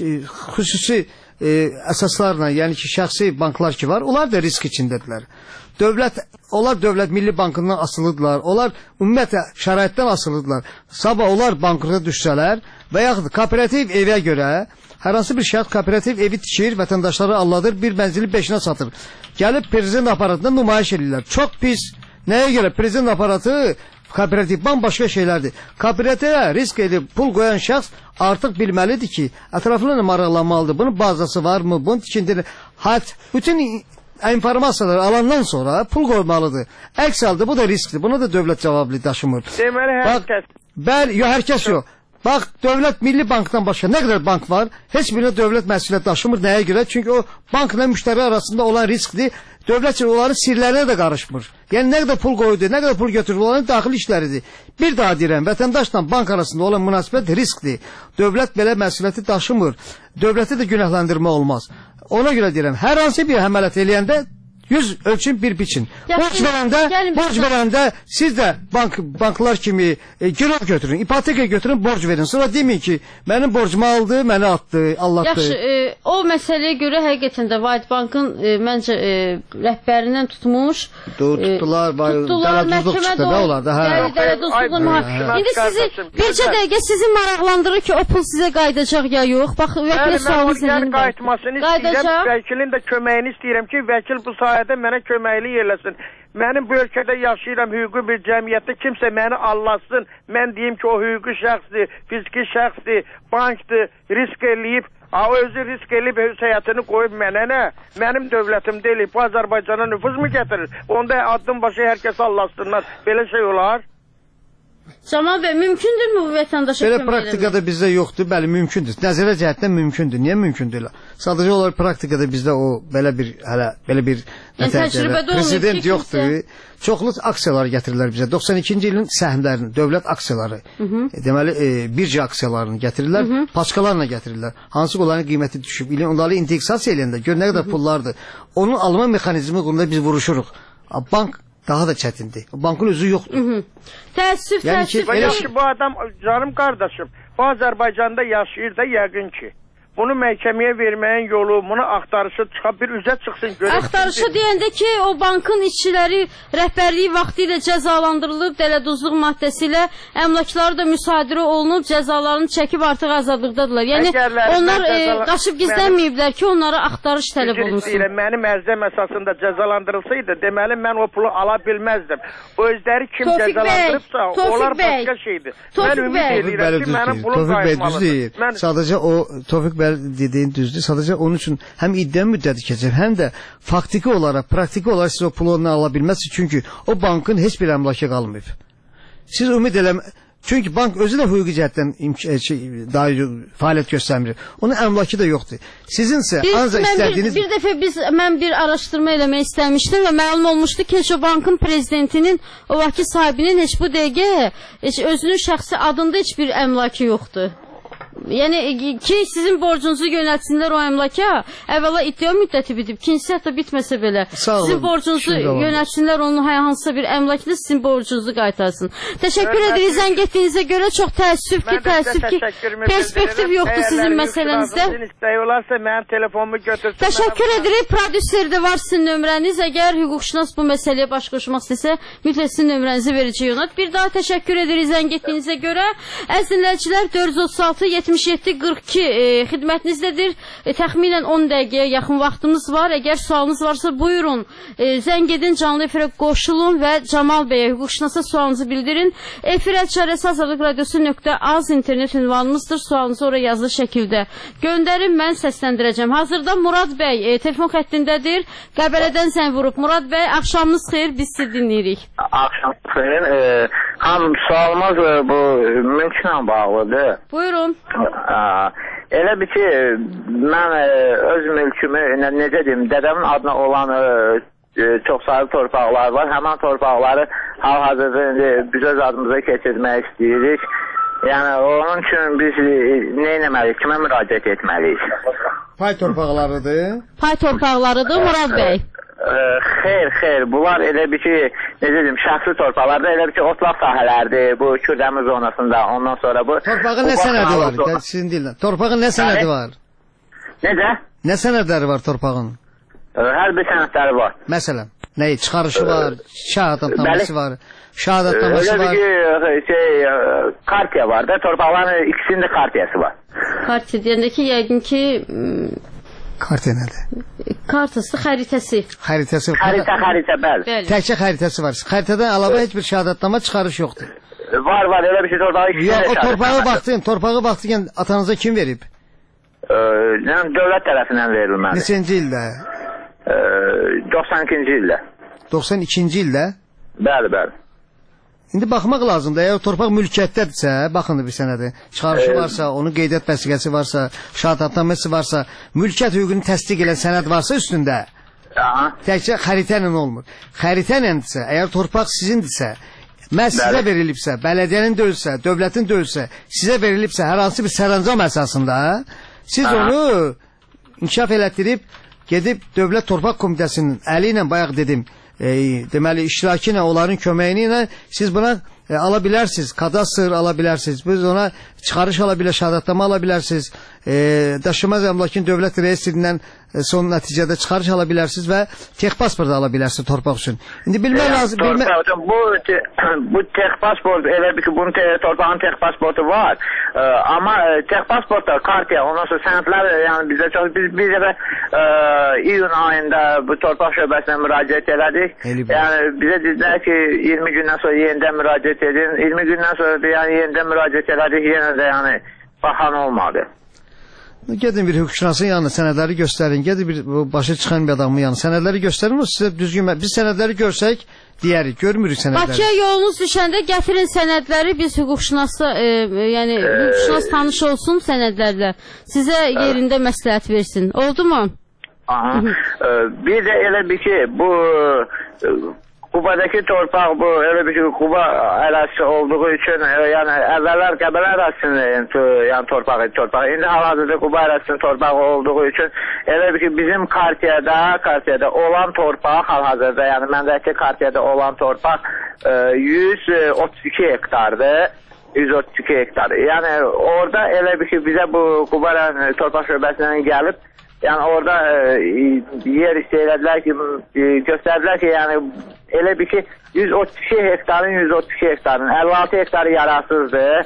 S1: xüsusi e, əsaslarla, yəni ki, şəxsi banklar ki var, onlar da risk içindədirlər. Dövlət, onlar Dövlət Milli Bankından asılıdırlar, onlar ümumiyyətlə şəraitdən asılıdırlar. Sabah onlar bankrota düşsələr və yaxud kooperativ evə görə hər hansı bir şəxs kooperativ evi tikir, vətəndaşları alladır, bir mənzili beşinə satır. Gəlib prezident aparatında nümayiş edirlər. Çox pis. Nəyə görə? Prezident aparatı kooperativ bank başqa şeylərdir. Kooperativə risk edib pul qoyan şəxs artıq bilməlidir ki, ətraflarına maraqlanmalıdır. Bunun bazası varmı? Bunun tikintini, hat, bütün informasiyaları alandan sonra pul qoymalıdır. Əks halda bu da riskdir. Buna da dövlət cavablı daşımır.
S6: Deməli, hər kəs.
S1: Bəli, yox, hər kəs yox. Bax, Dövlət Milli Bankdan başqa nə qədər bank var? Heç birində dövlət məsuliyyət daşımır. Nəyə görə? Çünki o bankla müştəri arasında olan riskdir. Dövlət onların sirlərinə də qarışmır. Yəni nə qədər pul qoydu, nə qədər pul götürür, onların daxili işləridir. Bir daha deyirəm, vətəndaşla bank arasında olan münasibət riskdir. Dövlət belə məsuliyyəti daşımır. Dövləti də günahlandırma olmaz. Ona görə deyirəm, hər hansı bir əməliyyat eləyəndə yüz ölçün bir biçin. Borc verəndə, borc verəndə siz də bank banklar kimi e, girov götürün, ipoteka götürün, borc verin. Sonra deməyin ki, mənim borcumu aldı, məni atdı, allatdı.
S2: Yaxşı, e, o məsələyə görə həqiqətən də Vahid Bankın e, məncə e, rəhbərindən tutmuş,
S1: Dur, tutdular, e, tutdular, dələduzluq çıxdı da onlar da.
S2: Hə. Dələduzluğun. İndi sizi bircə dəqiqə sizi maraqlandırır ki, o pul sizə qayıdacaq ya yox? Bax, vəkil sualınız
S6: nədir? Qayıtmasını istəyirəm, vəkilin də köməyini istəyirəm ki, vəkil bu sayədə mənə köməkli yerləsin. Mənim bu ölkədə yaşayıram, hüquqi bir cəmiyyətdə kimsə məni allasın. Mən deyim ki, o hüquqi şəxsdir, fiziki şəxsdir, bankdır, risk eləyib, o özü risk eləyib, öz həyatını qoyub mənə nə? Mənim dövlətim deyil, bu Azərbaycana nüfuz mu gətirir? Onda addım başı hər kəs allasınlar. Belə şey olar.
S2: Camal bəy, mümkündürmü bu vətəndaşa
S1: kömək eləmək? Belə praktikada bizdə yoxdur, bəli, mümkündür. Nəzərə cəhətdən mümkündür. Niyə mümkündür? Sadəcə olaraq praktikada bizdə o belə bir hələ belə bir
S2: yəni,
S1: prezident yoxdur. Çoxlu aksiyalar gətirirlər bizə. doxsan ikinci ilin səhmlərini, dövlət aksiyaları, Hı -hı. E, deməli e, bircə aksiyalarını gətirirlər, Hı -hı. paçkalarla gətirirlər. Hansı onların qiyməti düşüb, onları indeksasiya eləyəndə gör nə qədər pullardır. Onun alma mexanizmi qurulunda biz vuruşuruq. Bank daha da çətindir. Bankın özü yoxdur. Hı -hı.
S2: Təəssüf,
S1: yəni
S2: təəssüf.
S6: Ki, yaxşı, bu adam, canım qardaşım, bu Azərbaycanda yaşayır da yəqin ki. Bunu məhkəməyə verməyin yolu, bunu axtarışı çıxa bir üzə çıxsın.
S2: Axtarışı deyəndə ki, o bankın işçiləri rəhbərliyi vaxtı ilə cəzalandırılıb, dələduzluq maddəsi ilə əmlakları da müsadirə olunub, cəzalarını çəkib artıq azadlıqdadırlar. Yəni, onlar e, qaçıb gizlənməyiblər ki, onlara axtarış tələb olunsun.
S6: Mənim ərzəm əsasında cəzalandırılsaydı, deməli, mən o pulu ala bilməzdim. O özləri kim
S2: Tofiq
S6: cəzalandırıbsa,
S2: Bey,
S6: onlar
S2: Bey,
S6: başqa şeydir.
S2: Tofiq
S6: Mən ümid edirəm ki, mənim pulum
S1: qayıtmalıdır. Sadəcə o, Tofiq Bey dediğin düzdür. Sadəcə onun üçün həm iddia müddəti keçir, həm də faktiki olaraq, praktiki olaraq siz o pulu ondan ala bilməzsiniz. Çünki o bankın heç bir əmlakı qalmayıb. Siz ümid eləmə, çünki bank özü də hüquqi cəhətdən dair fəaliyyət göstərmir. Onun əmlakı da yoxdur. Sizinsə ancaq istədiyiniz...
S2: Bir, bir dəfə biz, mən bir araşdırma eləmək istəmişdim və məlum olmuşdu ki, o bankın prezidentinin, o vakil sahibinin heç bu dəqiqə heç özünün şəxsi adında heç bir əmlakı yoxdur. Yəni ki, sizin borcunuzu yönətsinlər o əmlaka, əvvəla iddia müddəti bitib, ikincisi hətta bitməsə belə. Sizin borcunuzu yönətsinlər, onun hansısa bir əmlakda sizin borcunuzu qaytarsın. Təşəkkür edirik zəng etdiyinizə görə, çox təəssüf ki, təəssüf ki, perspektiv yoxdur sizin məsələnizdə. Təşəkkür edirik, prodüser də var sizin nömrəniz, əgər hüquqşünas bu məsələyə baş qoşmaq istəsə, mütləq sizin nömrənizi verəcək ona. Bir daha təşəkkür edirik zəng etdiyinizə görə. Əziz dinləyicilər, dörd yüz otuz altı yetmiş yeddi qırx iki e, xidmətinizdədir. E, təxminən on dəqiqəyə yaxın vaxtımız var. Əgər sualınız varsa buyurun. E, zəng edin, canlı efirə qoşulun və Camal bəyə, hüquqşünasa sualınızı bildirin. Efirə çarəsi azadlıq radiosu nöqtə az internet ünvanımızdır. Sualınızı oraya yazılı şəkildə göndərin, mən səsləndirəcəm. Hazırda Murad bəy e, telefon xəttindədir. Qəbələdən zəng vurub. Murad bəy, axşamınız xeyir, biz sizi dinləyirik.
S7: Axşamınız xeyir. E, Hanım, sualımız e, bu mülklə bağlıdır.
S2: Buyurun.
S7: Elə bir ki, mən öz mülkümü, necə deyim, dədəmin adına olan e, çox saylı torpaqlar var. Həmin torpaqları hal-hazırda indi biz öz adımıza keçirmək istəyirik. Yəni onun üçün biz e, nə etməliyik, kimə müraciət etməliyik?
S1: Pay torpaqlarıdır.
S2: Pay torpaqlarıdır Murad bəy.
S7: E, xeyr, xeyr. Bunlar elə bir ki, necə deyim, şəxsi torpaqlarda elə bir ki, otlaq sahələrdir. Bu Kürdəmir zonasında. Ondan sonra bu...
S1: Torpağın nə sənədi var? Sizin deyilən. Torpağın nə sənədi var?
S7: Necə?
S1: Nə sənədləri var torpağın?
S7: E, hər bir sənədləri var.
S1: Məsələn, nəyi? Çıxarışı var, şəhadətnaməsi var, şəhadətnaməsi
S7: Öyle
S1: var.
S7: bir şey, kartiya var da, torpaqların ikisinin de kartiyası var.
S2: Kartiya deyəndə ki, yəqin ki,
S1: Kartiya nədir?
S2: kartası, xəritəsi.
S1: Xəritəsi.
S7: Xəritə, xəritə, bəli.
S2: Bəli.
S1: Təkcə xəritəsi var. Xəritədən əlavə heç bir şəhadətnamə çıxarış yoxdur.
S7: Var, var, öyle bir şey torpağı ikisinin
S1: Yox,
S7: de
S1: o torpağı
S7: şahidi.
S1: baxdın, torpağı baxdın atanıza kim verib?
S7: Ee, yani devlet tarafından verilmeli.
S1: Neçənci ildə?
S7: Ee, doksan ikinci ildə.
S1: doxsan ikinci ildə.
S7: Bəli, bəli.
S1: İndi baxmaq lazımdır. Əgər torpaq mülkiyyətdədirsə, baxın bir sənədi. Çıxarışı
S7: Evet.
S1: varsa, onun qeydiyyat vəsiqəsi varsa, şəhadətnaməsi varsa, mülkiyyət hüququnu təsdiq edən sənəd varsa üstündə,
S7: Aha.
S1: təkcə xəritə ilə olmur. Xəritə iləndirsə, əgər torpaq sizindirsə, məhz sizə
S7: Bəli.
S1: verilibsə, bələdiyyənin deyilsə, dövlətin deyilsə, sizə verilibsə, hər hansı bir sərəncam əsasında, siz
S7: Aha.
S1: onu inkişaf elətdirib, gedib Dövlət Torpaq Komitəsinin əli ilə, bayaq dedim, e, deməli iştirakı ilə, onların köməyi ilə siz buna e, ala bilərsiniz, kadastr ala bilərsiniz, biz ona çıxarış ala bilər, şəhadətnamə ala bilərsiniz, e, daşınmaz əmlakın dövlət reyestrindən e, son nəticədə çıxarış ala bilərsiniz və tex pasport ala bilərsiniz torpaq üçün. İndi bilmək lazım, bilmə...
S7: Torpaq, bu, te, bu tex pasport, elə bir ki, bunun te, torpağın tex pasportu var. Ee, ama e, tex pasportda kartiya, ondan sonra sənədlər, yəni bizdə çox, biz bir dəfə e, iyun ayında bu torpaq şöbəsinə müraciət elədik.
S1: Elib.
S7: Yəni bizə dedilər ki, iyirmi gündən sonra yenidən müraciət edin. iyirmi gündən sonra da yəni yenidən müraciət elədik, yenə də yəni baxan olmadı.
S1: Gedin bir hüquqşünasın yanına sənədləri göstərin. Gedin bir bu başı çıxan bir adamın yanına sənədləri göstərin. O sizə düzgün biz sənədləri görsək deyərik, görmürük sənədləri.
S2: Bakıya yolunuz düşəndə gətirin sənədləri, biz hüquqşünası, e, yəni hüquqşünas tanış olsun sənədlərlə. Sizə yerində məsləhət versin. Oldu mu?
S7: Aha. Ee, bir de elə bir ki, bu e, Qubadakı torpaq bu elə bir ki, Quba ərazisi olduğu üçün, e, yəni əvvəllər Qəbələ ərazisinin yəni torpağı, torpağı. İndi hal-hazırda Quba ərazisinin torpağı olduğu üçün elə bir ki, bizim kartiyada, kartiyada olan torpaq hal-hazırda, yəni məndəki kartiyada olan torpaq e, yüz otuz iki hektardır. yüz otuz iki hektar. Yəni orada elə bir ki, bizə bu Quba torpaq şöbəsindən gəlib, yəni orada e, yer istəyirədilər ki, e, göstərdilər ki, yəni elə bir ki, yüz otuz iki hektarın yüz otuz iki hektarın əlli altı hektarı yararsızdır.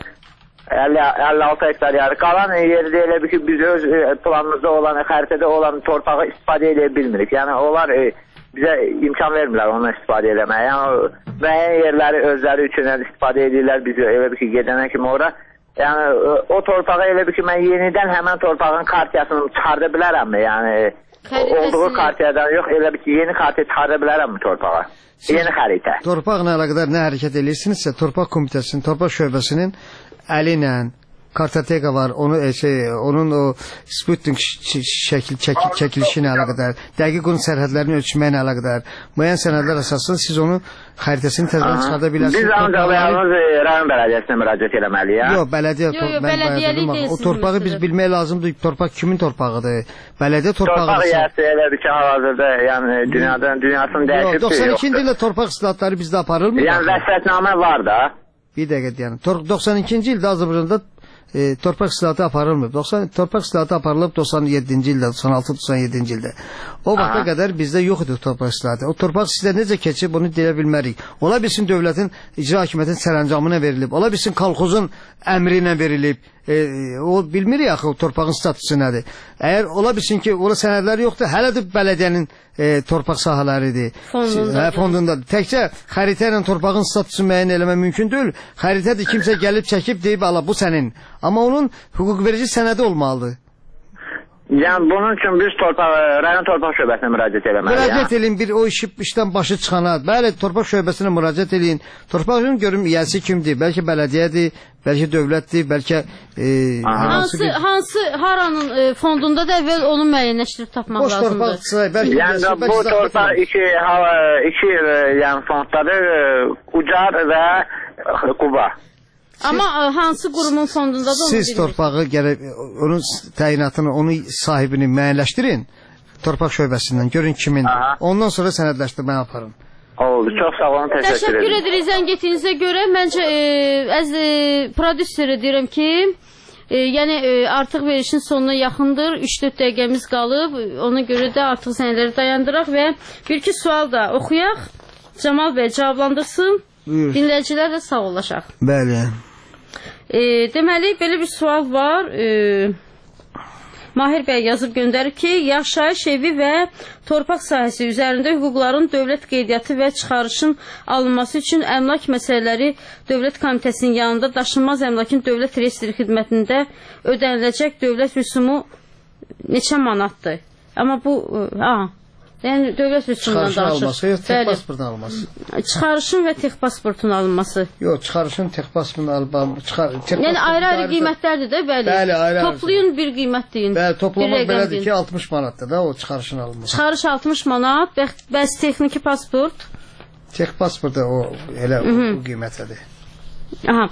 S7: əlli altı hektar yarı. Qalan yerdə elə bir ki, biz öz e, planımızda olan, xəritədə olan torpağı istifadə edə bilmirik. Yəni onlar e, bizə imkan vermirlər onu istifadə eləməyə. Yəni müəyyən yerləri özləri üçün yəni, istifadə edirlər bizi elə bir ki, gedənə kimi ora. Yəni o torpağı elə bir ki, mən yenidən həmən torpağın kartiyasını çıxarda bilərəmmi? Yəni
S2: Xəritəsini.
S7: olduğu kartiyadan yox, elə bir ki, yeni kartiya çıxarda bilərəmmi torpağa?
S1: Siz
S7: Yeni xəritə.
S1: torpaqla əlaqədar nə hərəkət edirsinizsə, torpaq komitəsinin, torpaq şöbəsinin əli ilə kartoteka var, onu e, şey, onun o Sputnik şəkil çəkil, çəkilişi ilə əlaqədar, dəqiq onun sərhədlərini ölçməklə əlaqədar, müəyyən sənədlər əsasında siz onu xəritəsini təzədən çıxarda bilərsiniz.
S7: Biz ancaq yalnız e, rayon bələdiyyəsinə müraciət eləməliyik.
S1: Yox, bələdiyyə,
S2: Yox, yox,
S1: mən
S2: bələdiyyəlik
S1: bayaq dedim,
S2: deyil
S1: o torpağı
S2: sizin
S1: biz
S2: məsələ.
S1: bilmək lazımdır. Torpaq kimin torpağıdır? Bələdiyyə
S7: Torpaq
S1: torpağıdır.
S7: yəsi elə bir ki, hal-hazırda yəni dünyadan, dünyasını
S1: Yox,
S7: dəyişib
S1: doxsan ikinci
S7: yoxdur.
S1: ildə torpaq islahatları bizdə aparılmır.
S7: Yəni vəsətnamə var da.
S1: Bir dəqiqə deyəlim. doxsan ikinci ildə Azərbaycanda e, torpaq islahatı aparılmır. doxsan torpaq islahatı aparılıb doxsan yeddinci ildə, doxsan altı doxsan yeddinci ildə. O vaxta
S7: Aha.
S1: qədər bizdə yox idi torpaq islahatı. O torpaq sizdə necə keçib bunu deyə bilmərik. Ola bilsin dövlətin icra hakimiyyətin sərəncamına verilib. Ola bilsin kolxozun əmri ilə verilib. E, o bilmirik axı o torpağın statusu nədir. Əgər ola bilsin ki, ora sənədləri yoxdur, hələ də bələdiyyənin e, torpaq sahələridir.
S2: Fondundadır.
S1: Hə, fondundadır. Təkcə xəritə ilə torpağın statusunu müəyyən eləmək mümkün deyil. Xəritədir, kimsə gəlib çəkib deyib, ala bu sənin. Amma onun hüquq verici sənədi olmalıdır.
S7: Yəni bunun üçün biz torpaq, rayon torpaq şöbəsinə müraciət eləməliyik.
S1: Müraciət edin bir o işi işdən başı çıxana. Bəli, torpaq şöbəsinə müraciət edin. Torpaqın görüm yəsi kimdir? Bəlkə bələdiyyədir, bəlkə dövlətdir, bəlkə e,
S2: hansı bir... hansı haranın e, fondunda da əvvəl onu müəyyənləşdirib tapmaq
S1: boş
S2: lazımdır.
S1: Boş torpaq, bəlkə
S7: yəni
S1: bəlkə,
S7: bu
S1: bəlkə
S7: torpaq iki hava iki yəni fonddadır, Ucar və Quba.
S2: Amma siz, hansı qurumun fondunda da onu
S1: siz torpağı gərək onun təyinatını, onun sahibini müəyyənləşdirin torpaq şöbəsindən. Görün kimindir. Aha. Ondan sonra sənədləşdirməni aparın.
S7: Oldu. Çox sağ olun. Təşəkkür,
S2: təşəkkür edirik zəng etdiyinizə görə. Məncə e, əz e, prodüseri deyirəm ki, e, yəni e, artıq verişin sonuna yaxındır. üç dörd dəqiqəmiz qalıb. Ona görə də artıq sənədləri dayandıraq və bir-iki sual da oxuyaq. Camal bəy cavablandırsın. Buyur. Dinləyicilər də sağ olaşaq.
S1: Bəli.
S2: E, deməli, belə bir sual var. E, Mahir bəy yazıb göndərib ki, yaşayış evi və torpaq sahəsi üzərində hüquqların dövlət qeydiyyatı və çıxarışın alınması üçün əmlak məsələləri Dövlət Komitəsinin yanında daşınmaz əmlakın dövlət reyestri xidmətində ödəniləcək dövlət rüsumu neçə manatdır? Amma bu... A, yəni dövlət rüsumundan danışır.
S1: Çıxarışın alması, yox, tek pasportun alınması.
S2: Çıxarışın və tek pasportun alınması.
S1: Yox, çıxarışın tek pasportun alınması.
S2: Yəni ayrı-ayrı qiymətlərdir də, bəli.
S1: Bəli, ayrı-ayrı.
S2: Toplayın bir qiymət deyin.
S1: Bəli, toplamaq belədir ki, altmış manatdır da o çıxarışın alınması.
S2: Çıxarış altmış manat, bəs texniki pasport?
S1: Tek pasport da o elə o, o qiymətədir.
S2: Aha.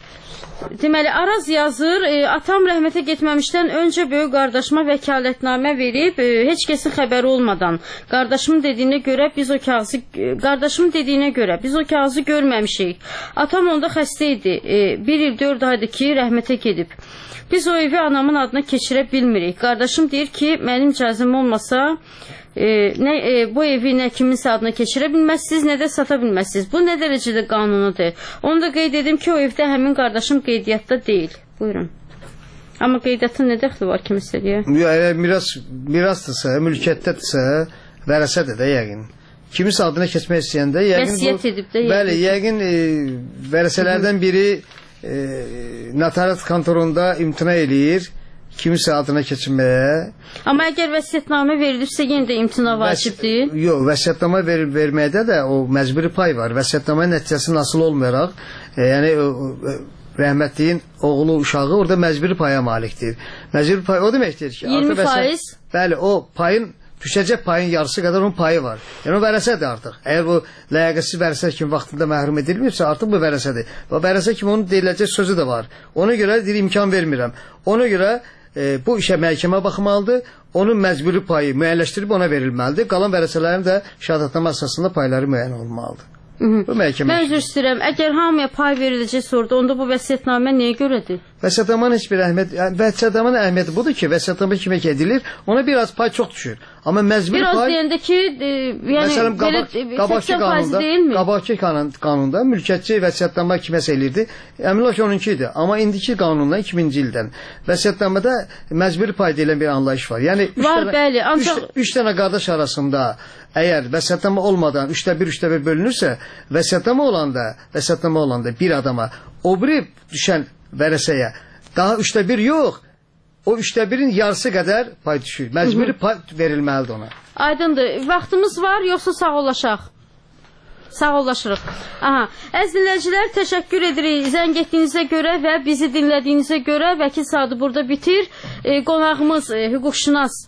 S2: Deməli, Araz yazır, e, atam rəhmətə getməmişdən öncə böyük qardaşıma vəkalətnamə verib, e, heç kəsin xəbəri olmadan, qardaşımın dediyinə görə biz o kağızı, e, qardaşımın dediyinə görə biz o kağızı görməmişik. Atam onda xəstə idi, e, bir il dörd aydır ki, rəhmətə gedib. Biz o evi anamın adına keçirə bilmirik. Qardaşım deyir ki, mənim icazəm olmasa, e, nə, e, bu evi nə kiminsə adına keçirə bilməzsiniz, nə də sata bilməzsiniz. Bu nə dərəcədə qanunudur? Onu da qeyd edim ki, o evdə həmin qardaşım qeydiyyatda deyil. Buyurun. Amma qeydiyyatın nə dəxli var kimisə deyə?
S1: Əgər miras, mirasdırsa, mülkiyyətdədirsə, vərəsədir də yəqin. Kimisə adına keçmək istəyəndə yəqin
S2: vəsiyyət
S1: bu,
S2: edib də yəqin.
S1: Bəli, yəqin e, vərəsələrdən biri e, notariat kontorunda imtina eləyir kimisə adına keçinməyə.
S2: Amma əgər vəsiyyətnamə verilirsə yenə də imtina vacibdir.
S1: Vəs yox, vəsiyyətnamə ver verməkdə də o məcburi pay var. Vəsiyyətnamə nəticəsi nasıl olmayaraq, e, yəni o, o, rəhmətliyin oğlu, uşağı orada məcburi paya malikdir. Məcburi pay o deməkdir ki,
S2: iyirmi faiz.
S1: Bəli, o payın düşəcək payın yarısı qədər onun payı var. Yəni o vərəsədir artıq. Əgər bu ləyaqətsiz vərəsə kimi vaxtında məhrum edilməyibsə, artıq bu vərəsədir. Və vərəsə kimi onun deyiləcək sözü də var. Ona görə deyir, imkan vermirəm. Ona görə e, bu işə məhkəmə baxmalıdır. Onun məcburi payı müəyyənləşdirib ona verilməlidir. Qalan vərəsələrin də şəhadətnamə əsasında payları müəyyən olmalıdır. Bu məhkəmə.
S2: Mən üzr istəyirəm. Əgər hamıya pay veriləcək sorda, onda bu vəsiyyətnamə nəyə görədir?
S1: Vəsiyyətnamanın heç bir əhəmiyyəti, yəni vəsiyyətnamanın əhəmiyyəti budur ki, vəsiyyətnamə kimə edilir, ona biraz pay çox düşür. Amma məcburi
S2: biraz
S1: pay...
S2: Biraz deyəndə ki, e, yəni
S1: məsələn, qaba, qabaqçı qanunda, qabaqçı qanun, qanunda mülkiyyətçi vəsiyyətnamə kiməsə elirdi, əmin ol ki, onunki idi. Amma indiki qanundan iki minci ildən vəsiyyətnamədə məcburi pay deyilən bir anlayış var. Yəni, üç
S2: var,
S1: dənə,
S2: bəli, ancaq...
S1: üç, üç dənə qardaş arasında əgər vəsiyyətnamə olmadan üçdə bir, üçdə bir bölünürsə, vəsiyyətnamə olanda, vəsiyyətnamə olanda bir adama o biri düşən vərəsəyə daha üçdə bir yox, o üçdə birin yarısı qədər pay düşür. Məcburi pay verilməlidir ona.
S2: Aydındır. Vaxtımız var, yoxsa sağollaşaq? Sağollaşırıq. Aha. Əziz dinləyicilər, təşəkkür edirik zəng etdiyinizə görə və bizi dinlədiyinizə görə. Vəkil Sadı burada bitir. E, qonağımız, e, hüquqşünas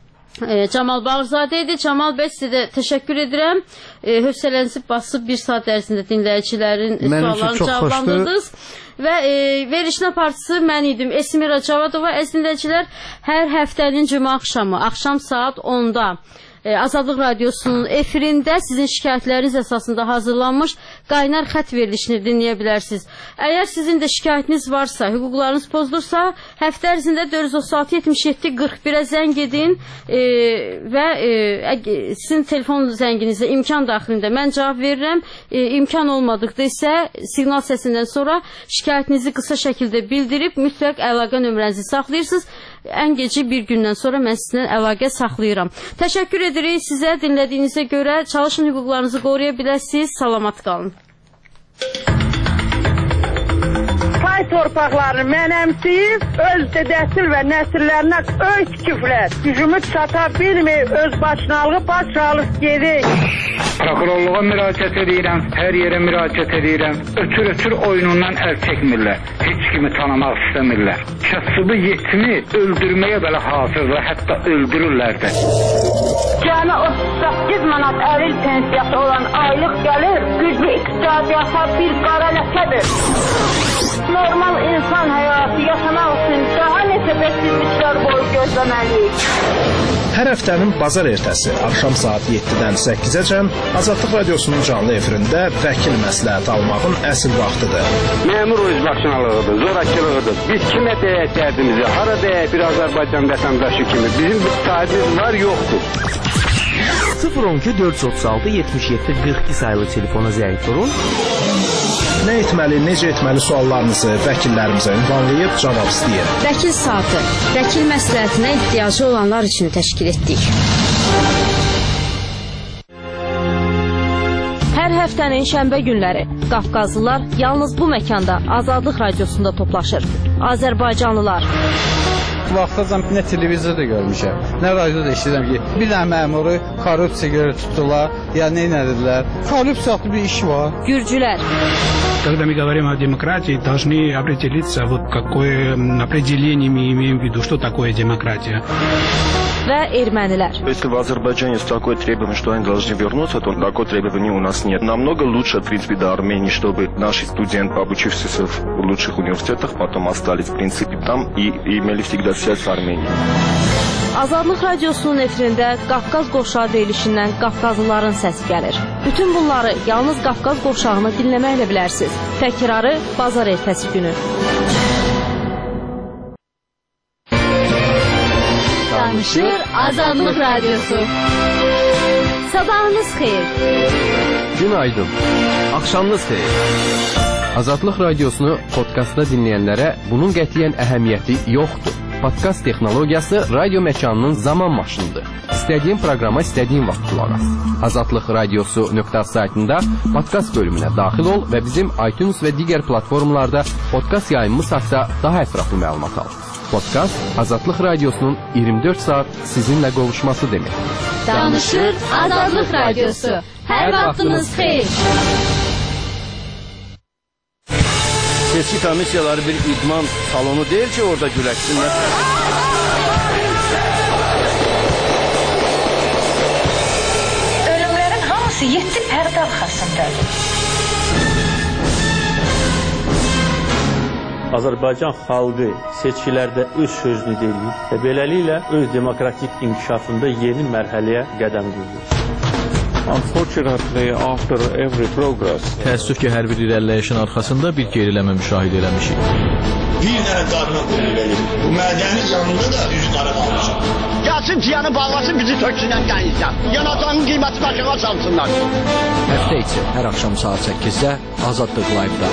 S2: E, Camal Bağırzadə idi. Camal bəy, sizə də təşəkkür edirəm. E, hövsələnizi basıb bir saat ərzində dinləyicilərin suallarını cavablandırdınız. Və e, verişin aparıcısı mən idim, Esmira Cavadova. Əziz dinləyicilər, hər həftənin cümə axşamı, axşam saat onda Azadlıq Radiosunun efirində sizin şikayətləriniz əsasında hazırlanmış qaynar xət verilişini dinləyə bilərsiniz. Əgər sizin də şikayətiniz varsa, hüquqlarınız pozulursa, həftə ərzində dörd yüz otuz altı yetmiş yeddi qırx birə zəng edin e, və e, sizin telefon zənginizə imkan daxilində mən cavab verirəm. E, imkan olmadıqda isə siqnal səsindən sonra şikayətinizi qısa şəkildə bildirib mütləq əlaqə nömrənizi saxlayırsınız. Ən gecə bir gündən sonra mən sizinlə əlaqə saxlayıram. Təşəkkür edirik sizə dinlədiyinizə görə. Çalışın hüquqlarınızı qoruya biləsiniz. Salamat qalın.
S8: torpaqlarını mənəmsiyib, öz dədəsil və nəsillərinə öz küflər, gücümü çata bilməyib, öz başınalığı baş alıb gedir.
S9: Prokurorluğa müraciət edirəm, hər yerə müraciət edirəm. Ötür-ötür oyunundan əl çəkmirlər, heç kimi tanımaq istəmirlər. Kasıbı yetimi öldürməyə belə hazırlar, hətta öldürürlər də.
S8: Cəmi otuz səkkiz manat əril pensiyası olan aylıq gəlir, güclü iqtisadiyyata bir qara ləkədir. Normal insan həyatı yaşamaq üçün daha neçə bəksizliklər boyu gözləməliyik.
S10: Hər həftənin bazar ertəsi axşam saat yeddidən səkkizəcən Azadlıq Radiosunun canlı efirində vəkil məsləhəti almağın əsl vaxtıdır.
S11: Məmur özbaşınalığıdır, zorakılığıdır. Biz kimə deyək dərdimizi, hara deyək bir Azərbaycan vətəndaşı kimi. Bizim bir sahibimiz var, yoxdur.
S12: sıfır on iki dörd yüz otuz altı yetmiş yeddi qırx iki sayılı telefona zəng vurun.
S10: Nə etməli, necə etməli suallarınızı vəkillərimizə ünvanlayıb cavab istəyir.
S2: Vəkil saatı, vəkil məsləhətinə ehtiyacı olanlar üçün təşkil etdik. Hər həftənin şənbə günləri Qafqazlılar yalnız bu məkanda Azadlıq Radiosunda toplaşır. Azərbaycanlılar.
S13: Vaxtacan nə televizorda görmüşəm, nə radioda eşidirəm ki, bir dənə məmuru korrupsiya görə tutdular, ya nə edilər? Korrupsiyalı bir iş var.
S2: Gürcülər.
S14: Когда мы говорим о демократии, должны определиться, вот какое определение мы имеем в виду, что такое демократия.
S2: Və ermənilər.
S15: Если в Азербайджане есть такое требование, что они должны вернуться, то такого требования у нас нет. Намного лучше, в принципе, до Армении, чтобы наши студенты, обучившиеся в лучших университетах, потом остались, в принципе, там и, и имели всегда связь с Арменией.
S2: Azadlıq Radiosunun efirində Qafqaz qovşağı deyilişindən Qafqazlıların səsi gəlir. Bütün bunları yalnız Qafqaz qovşağını dinləməklə bilərsiniz. Təkrarı bazar ertəsi günü. Danışır Azadlıq Radiosu. Sabahınız xeyir.
S16: Günaydın. Axşamınız xeyir. Azadlıq Radiosunu podkastda dinləyənlərə bunun qətiyyən əhəmiyyəti yoxdur. Podkast texnologiyası radio məkanının zaman maşınıdır. İstədiyin proqrama istədiyin vaxt qulaq as. Azadlıq Radiosu nöqtə saytında podkast bölümünə daxil ol və bizim iTunes və digər platformalarda podkast yayımımız haqqında daha ətraflı məlumat al. Podkast Azadlıq Radiosunun iyirmi dörd saat sizinlə qovuşması demək.
S2: Danışır Azadlıq Radiosu. Hər vaxtınız xeyir.
S17: Seçki komissiyaları bir idman salonu deyil ki, orada güləşsinlər.
S18: Ölümlərin hamısı yeddi pərdə arxasındadır.
S19: Azərbaycan xalqı seçkilərdə öz sözünü deyir və beləliklə öz demokratik inkişafında yeni mərhələyə qədəm qoyur.
S20: Unfortunately, after every progress,
S21: təəssüf ki, hər bir irəliləyişin arxasında bir geriləmə müşahidə eləmişik.
S22: Bir dənə qarına qoyulur. Bu mədənin yanında da üzü qara qalmışam.
S23: Gəlsin ciyanı bağlasın, bizi töksünən qəyizdən. Yanacağının qiyməti başına salsınlar.
S24: Həftə içi hər axşam saat səkkizdə Azadlıq Live-da.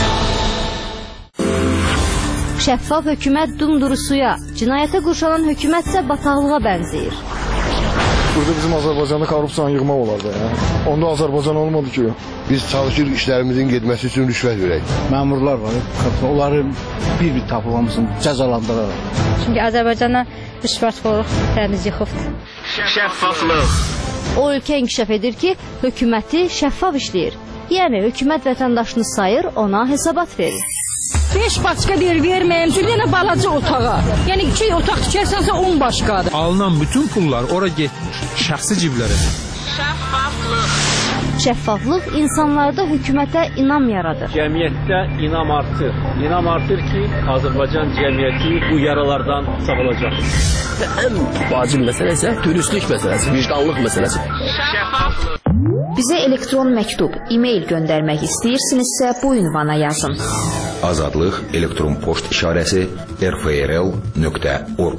S2: Şəffaf hökumət dumduru suya, cinayətə qurşanan hökumət isə bataqlığa bənzəyir.
S25: Burada bizim Azərbaycanda korrupsiyanı yığmaq olardı ya. Onda Azərbaycan olmadı ki.
S26: Biz çalışır işlərimizin getməsi üçün rüşvət verək.
S13: Məmurlar var, onları bir-bir tapılamasın, cəzalandıraraq.
S27: Çünki Azərbaycana rüşvətxorluq təmiz yıxıbdır.
S2: Şəffaflıq. O ölkə inkişaf edir ki, hökuməti şəffaf işləyir. Yəni, hökumət vətəndaşını sayır, ona hesabat verir.
S28: beş başqa deyir, verməyəm, çünki yenə balaca otağa. Yəni, iki otaq tikərsənsə on başqadır.
S21: Alınan bütün pullar ora getmiş, şəxsi ciblərə.
S2: Şəffaflıq. Şəffaflıq insanlarda hökumətə inam yaradır.
S19: Cəmiyyətdə inam artır. İnam artır ki, Azərbaycan cəmiyyəti bu yaralardan sağolacaq.
S24: Ən vacib məsələ isə dürüstlük məsələsi, vicdanlıq məsələsi.
S2: Şəffaflıq.
S29: Bizə elektron məktub, e-mail göndərmək istəyirsinizsə bu ünvana yazın.
S30: Azadlıq elektron poçt işarəsi r f r l nöqtə org.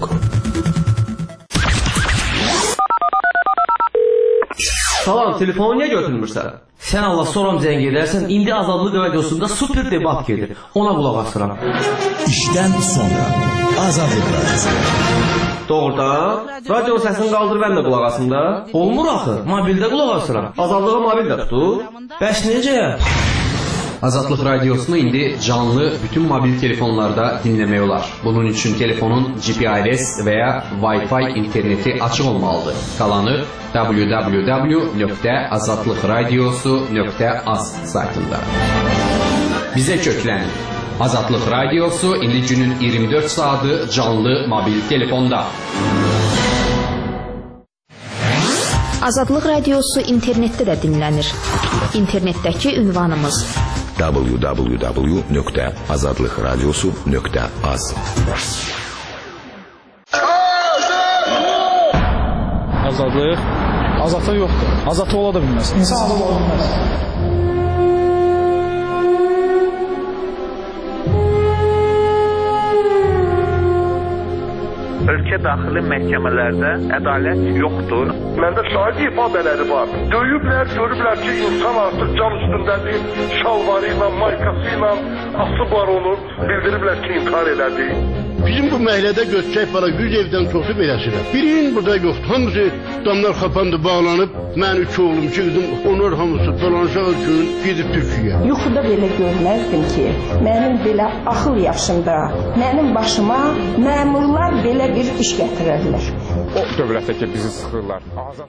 S12: Salam, telefonu niyə götürmürsən? Sən Allah soram zəng edərsən, indi Azadlıq Radiosunda super debat gedir. Ona qulaq asıram.
S31: İşdən sonra Azadlıq Radiosu.
S12: Doğrudan, radio səsini qaldır, mən də qulaq asım da. Olmur axı, mobildə qulaq asıram. Azadlığa mobil də tutur. Bəs necə?
S16: Azadlıq Radiosunu indi canlı bütün mobil telefonlarda dinləmək olar. Bunun üçün telefonun G P R S və ya Wi-Fi interneti açıq olmalıdır. Qalanı w w w nöqtə azadlıqradiosu nöqtə az saytında. Bizə köklənin. Azadlıq Radiosu indi günün iyirmi dörd saatı canlı mobil telefonda.
S29: Azadlıq Radiosu internetdə də dinlənir. İnternetdəki ünvanımız
S30: w w w nöqtə azadlıqradiosu nöqtə az.
S25: Azadlıq? Azadlıq yoxdur. Azadlıq ola da bilməz. İnsan azad ola bilməz.
S1: Ölkə daxili məhkəmələrdə ədalət yoxdur.
S3: Məndə şahid ifadələri var. Döyüblər, görüblər ki, insan artıq can üstündədir, şalvarı ilə, maykası ilə asıb var olur. Bildiriblər ki, intihar elədi.
S26: Bizim bu məhəllədə götürək bana yüz evdən çoxu beləsirəm. Birinin burada yoxdur. Hamısı damlar kapandı, bağlanıb. Mən üç oğlum, iki qızım, onlar hamısı dolanışaq üçün gedib Türkiyə.
S4: Yuxuda belə görməzdim ki, mənim belə axıl yaşımda, mənim başıma məmurlar belə bir iş gətirərlər.
S20: O dövlətə ki, bizi sıxırlar.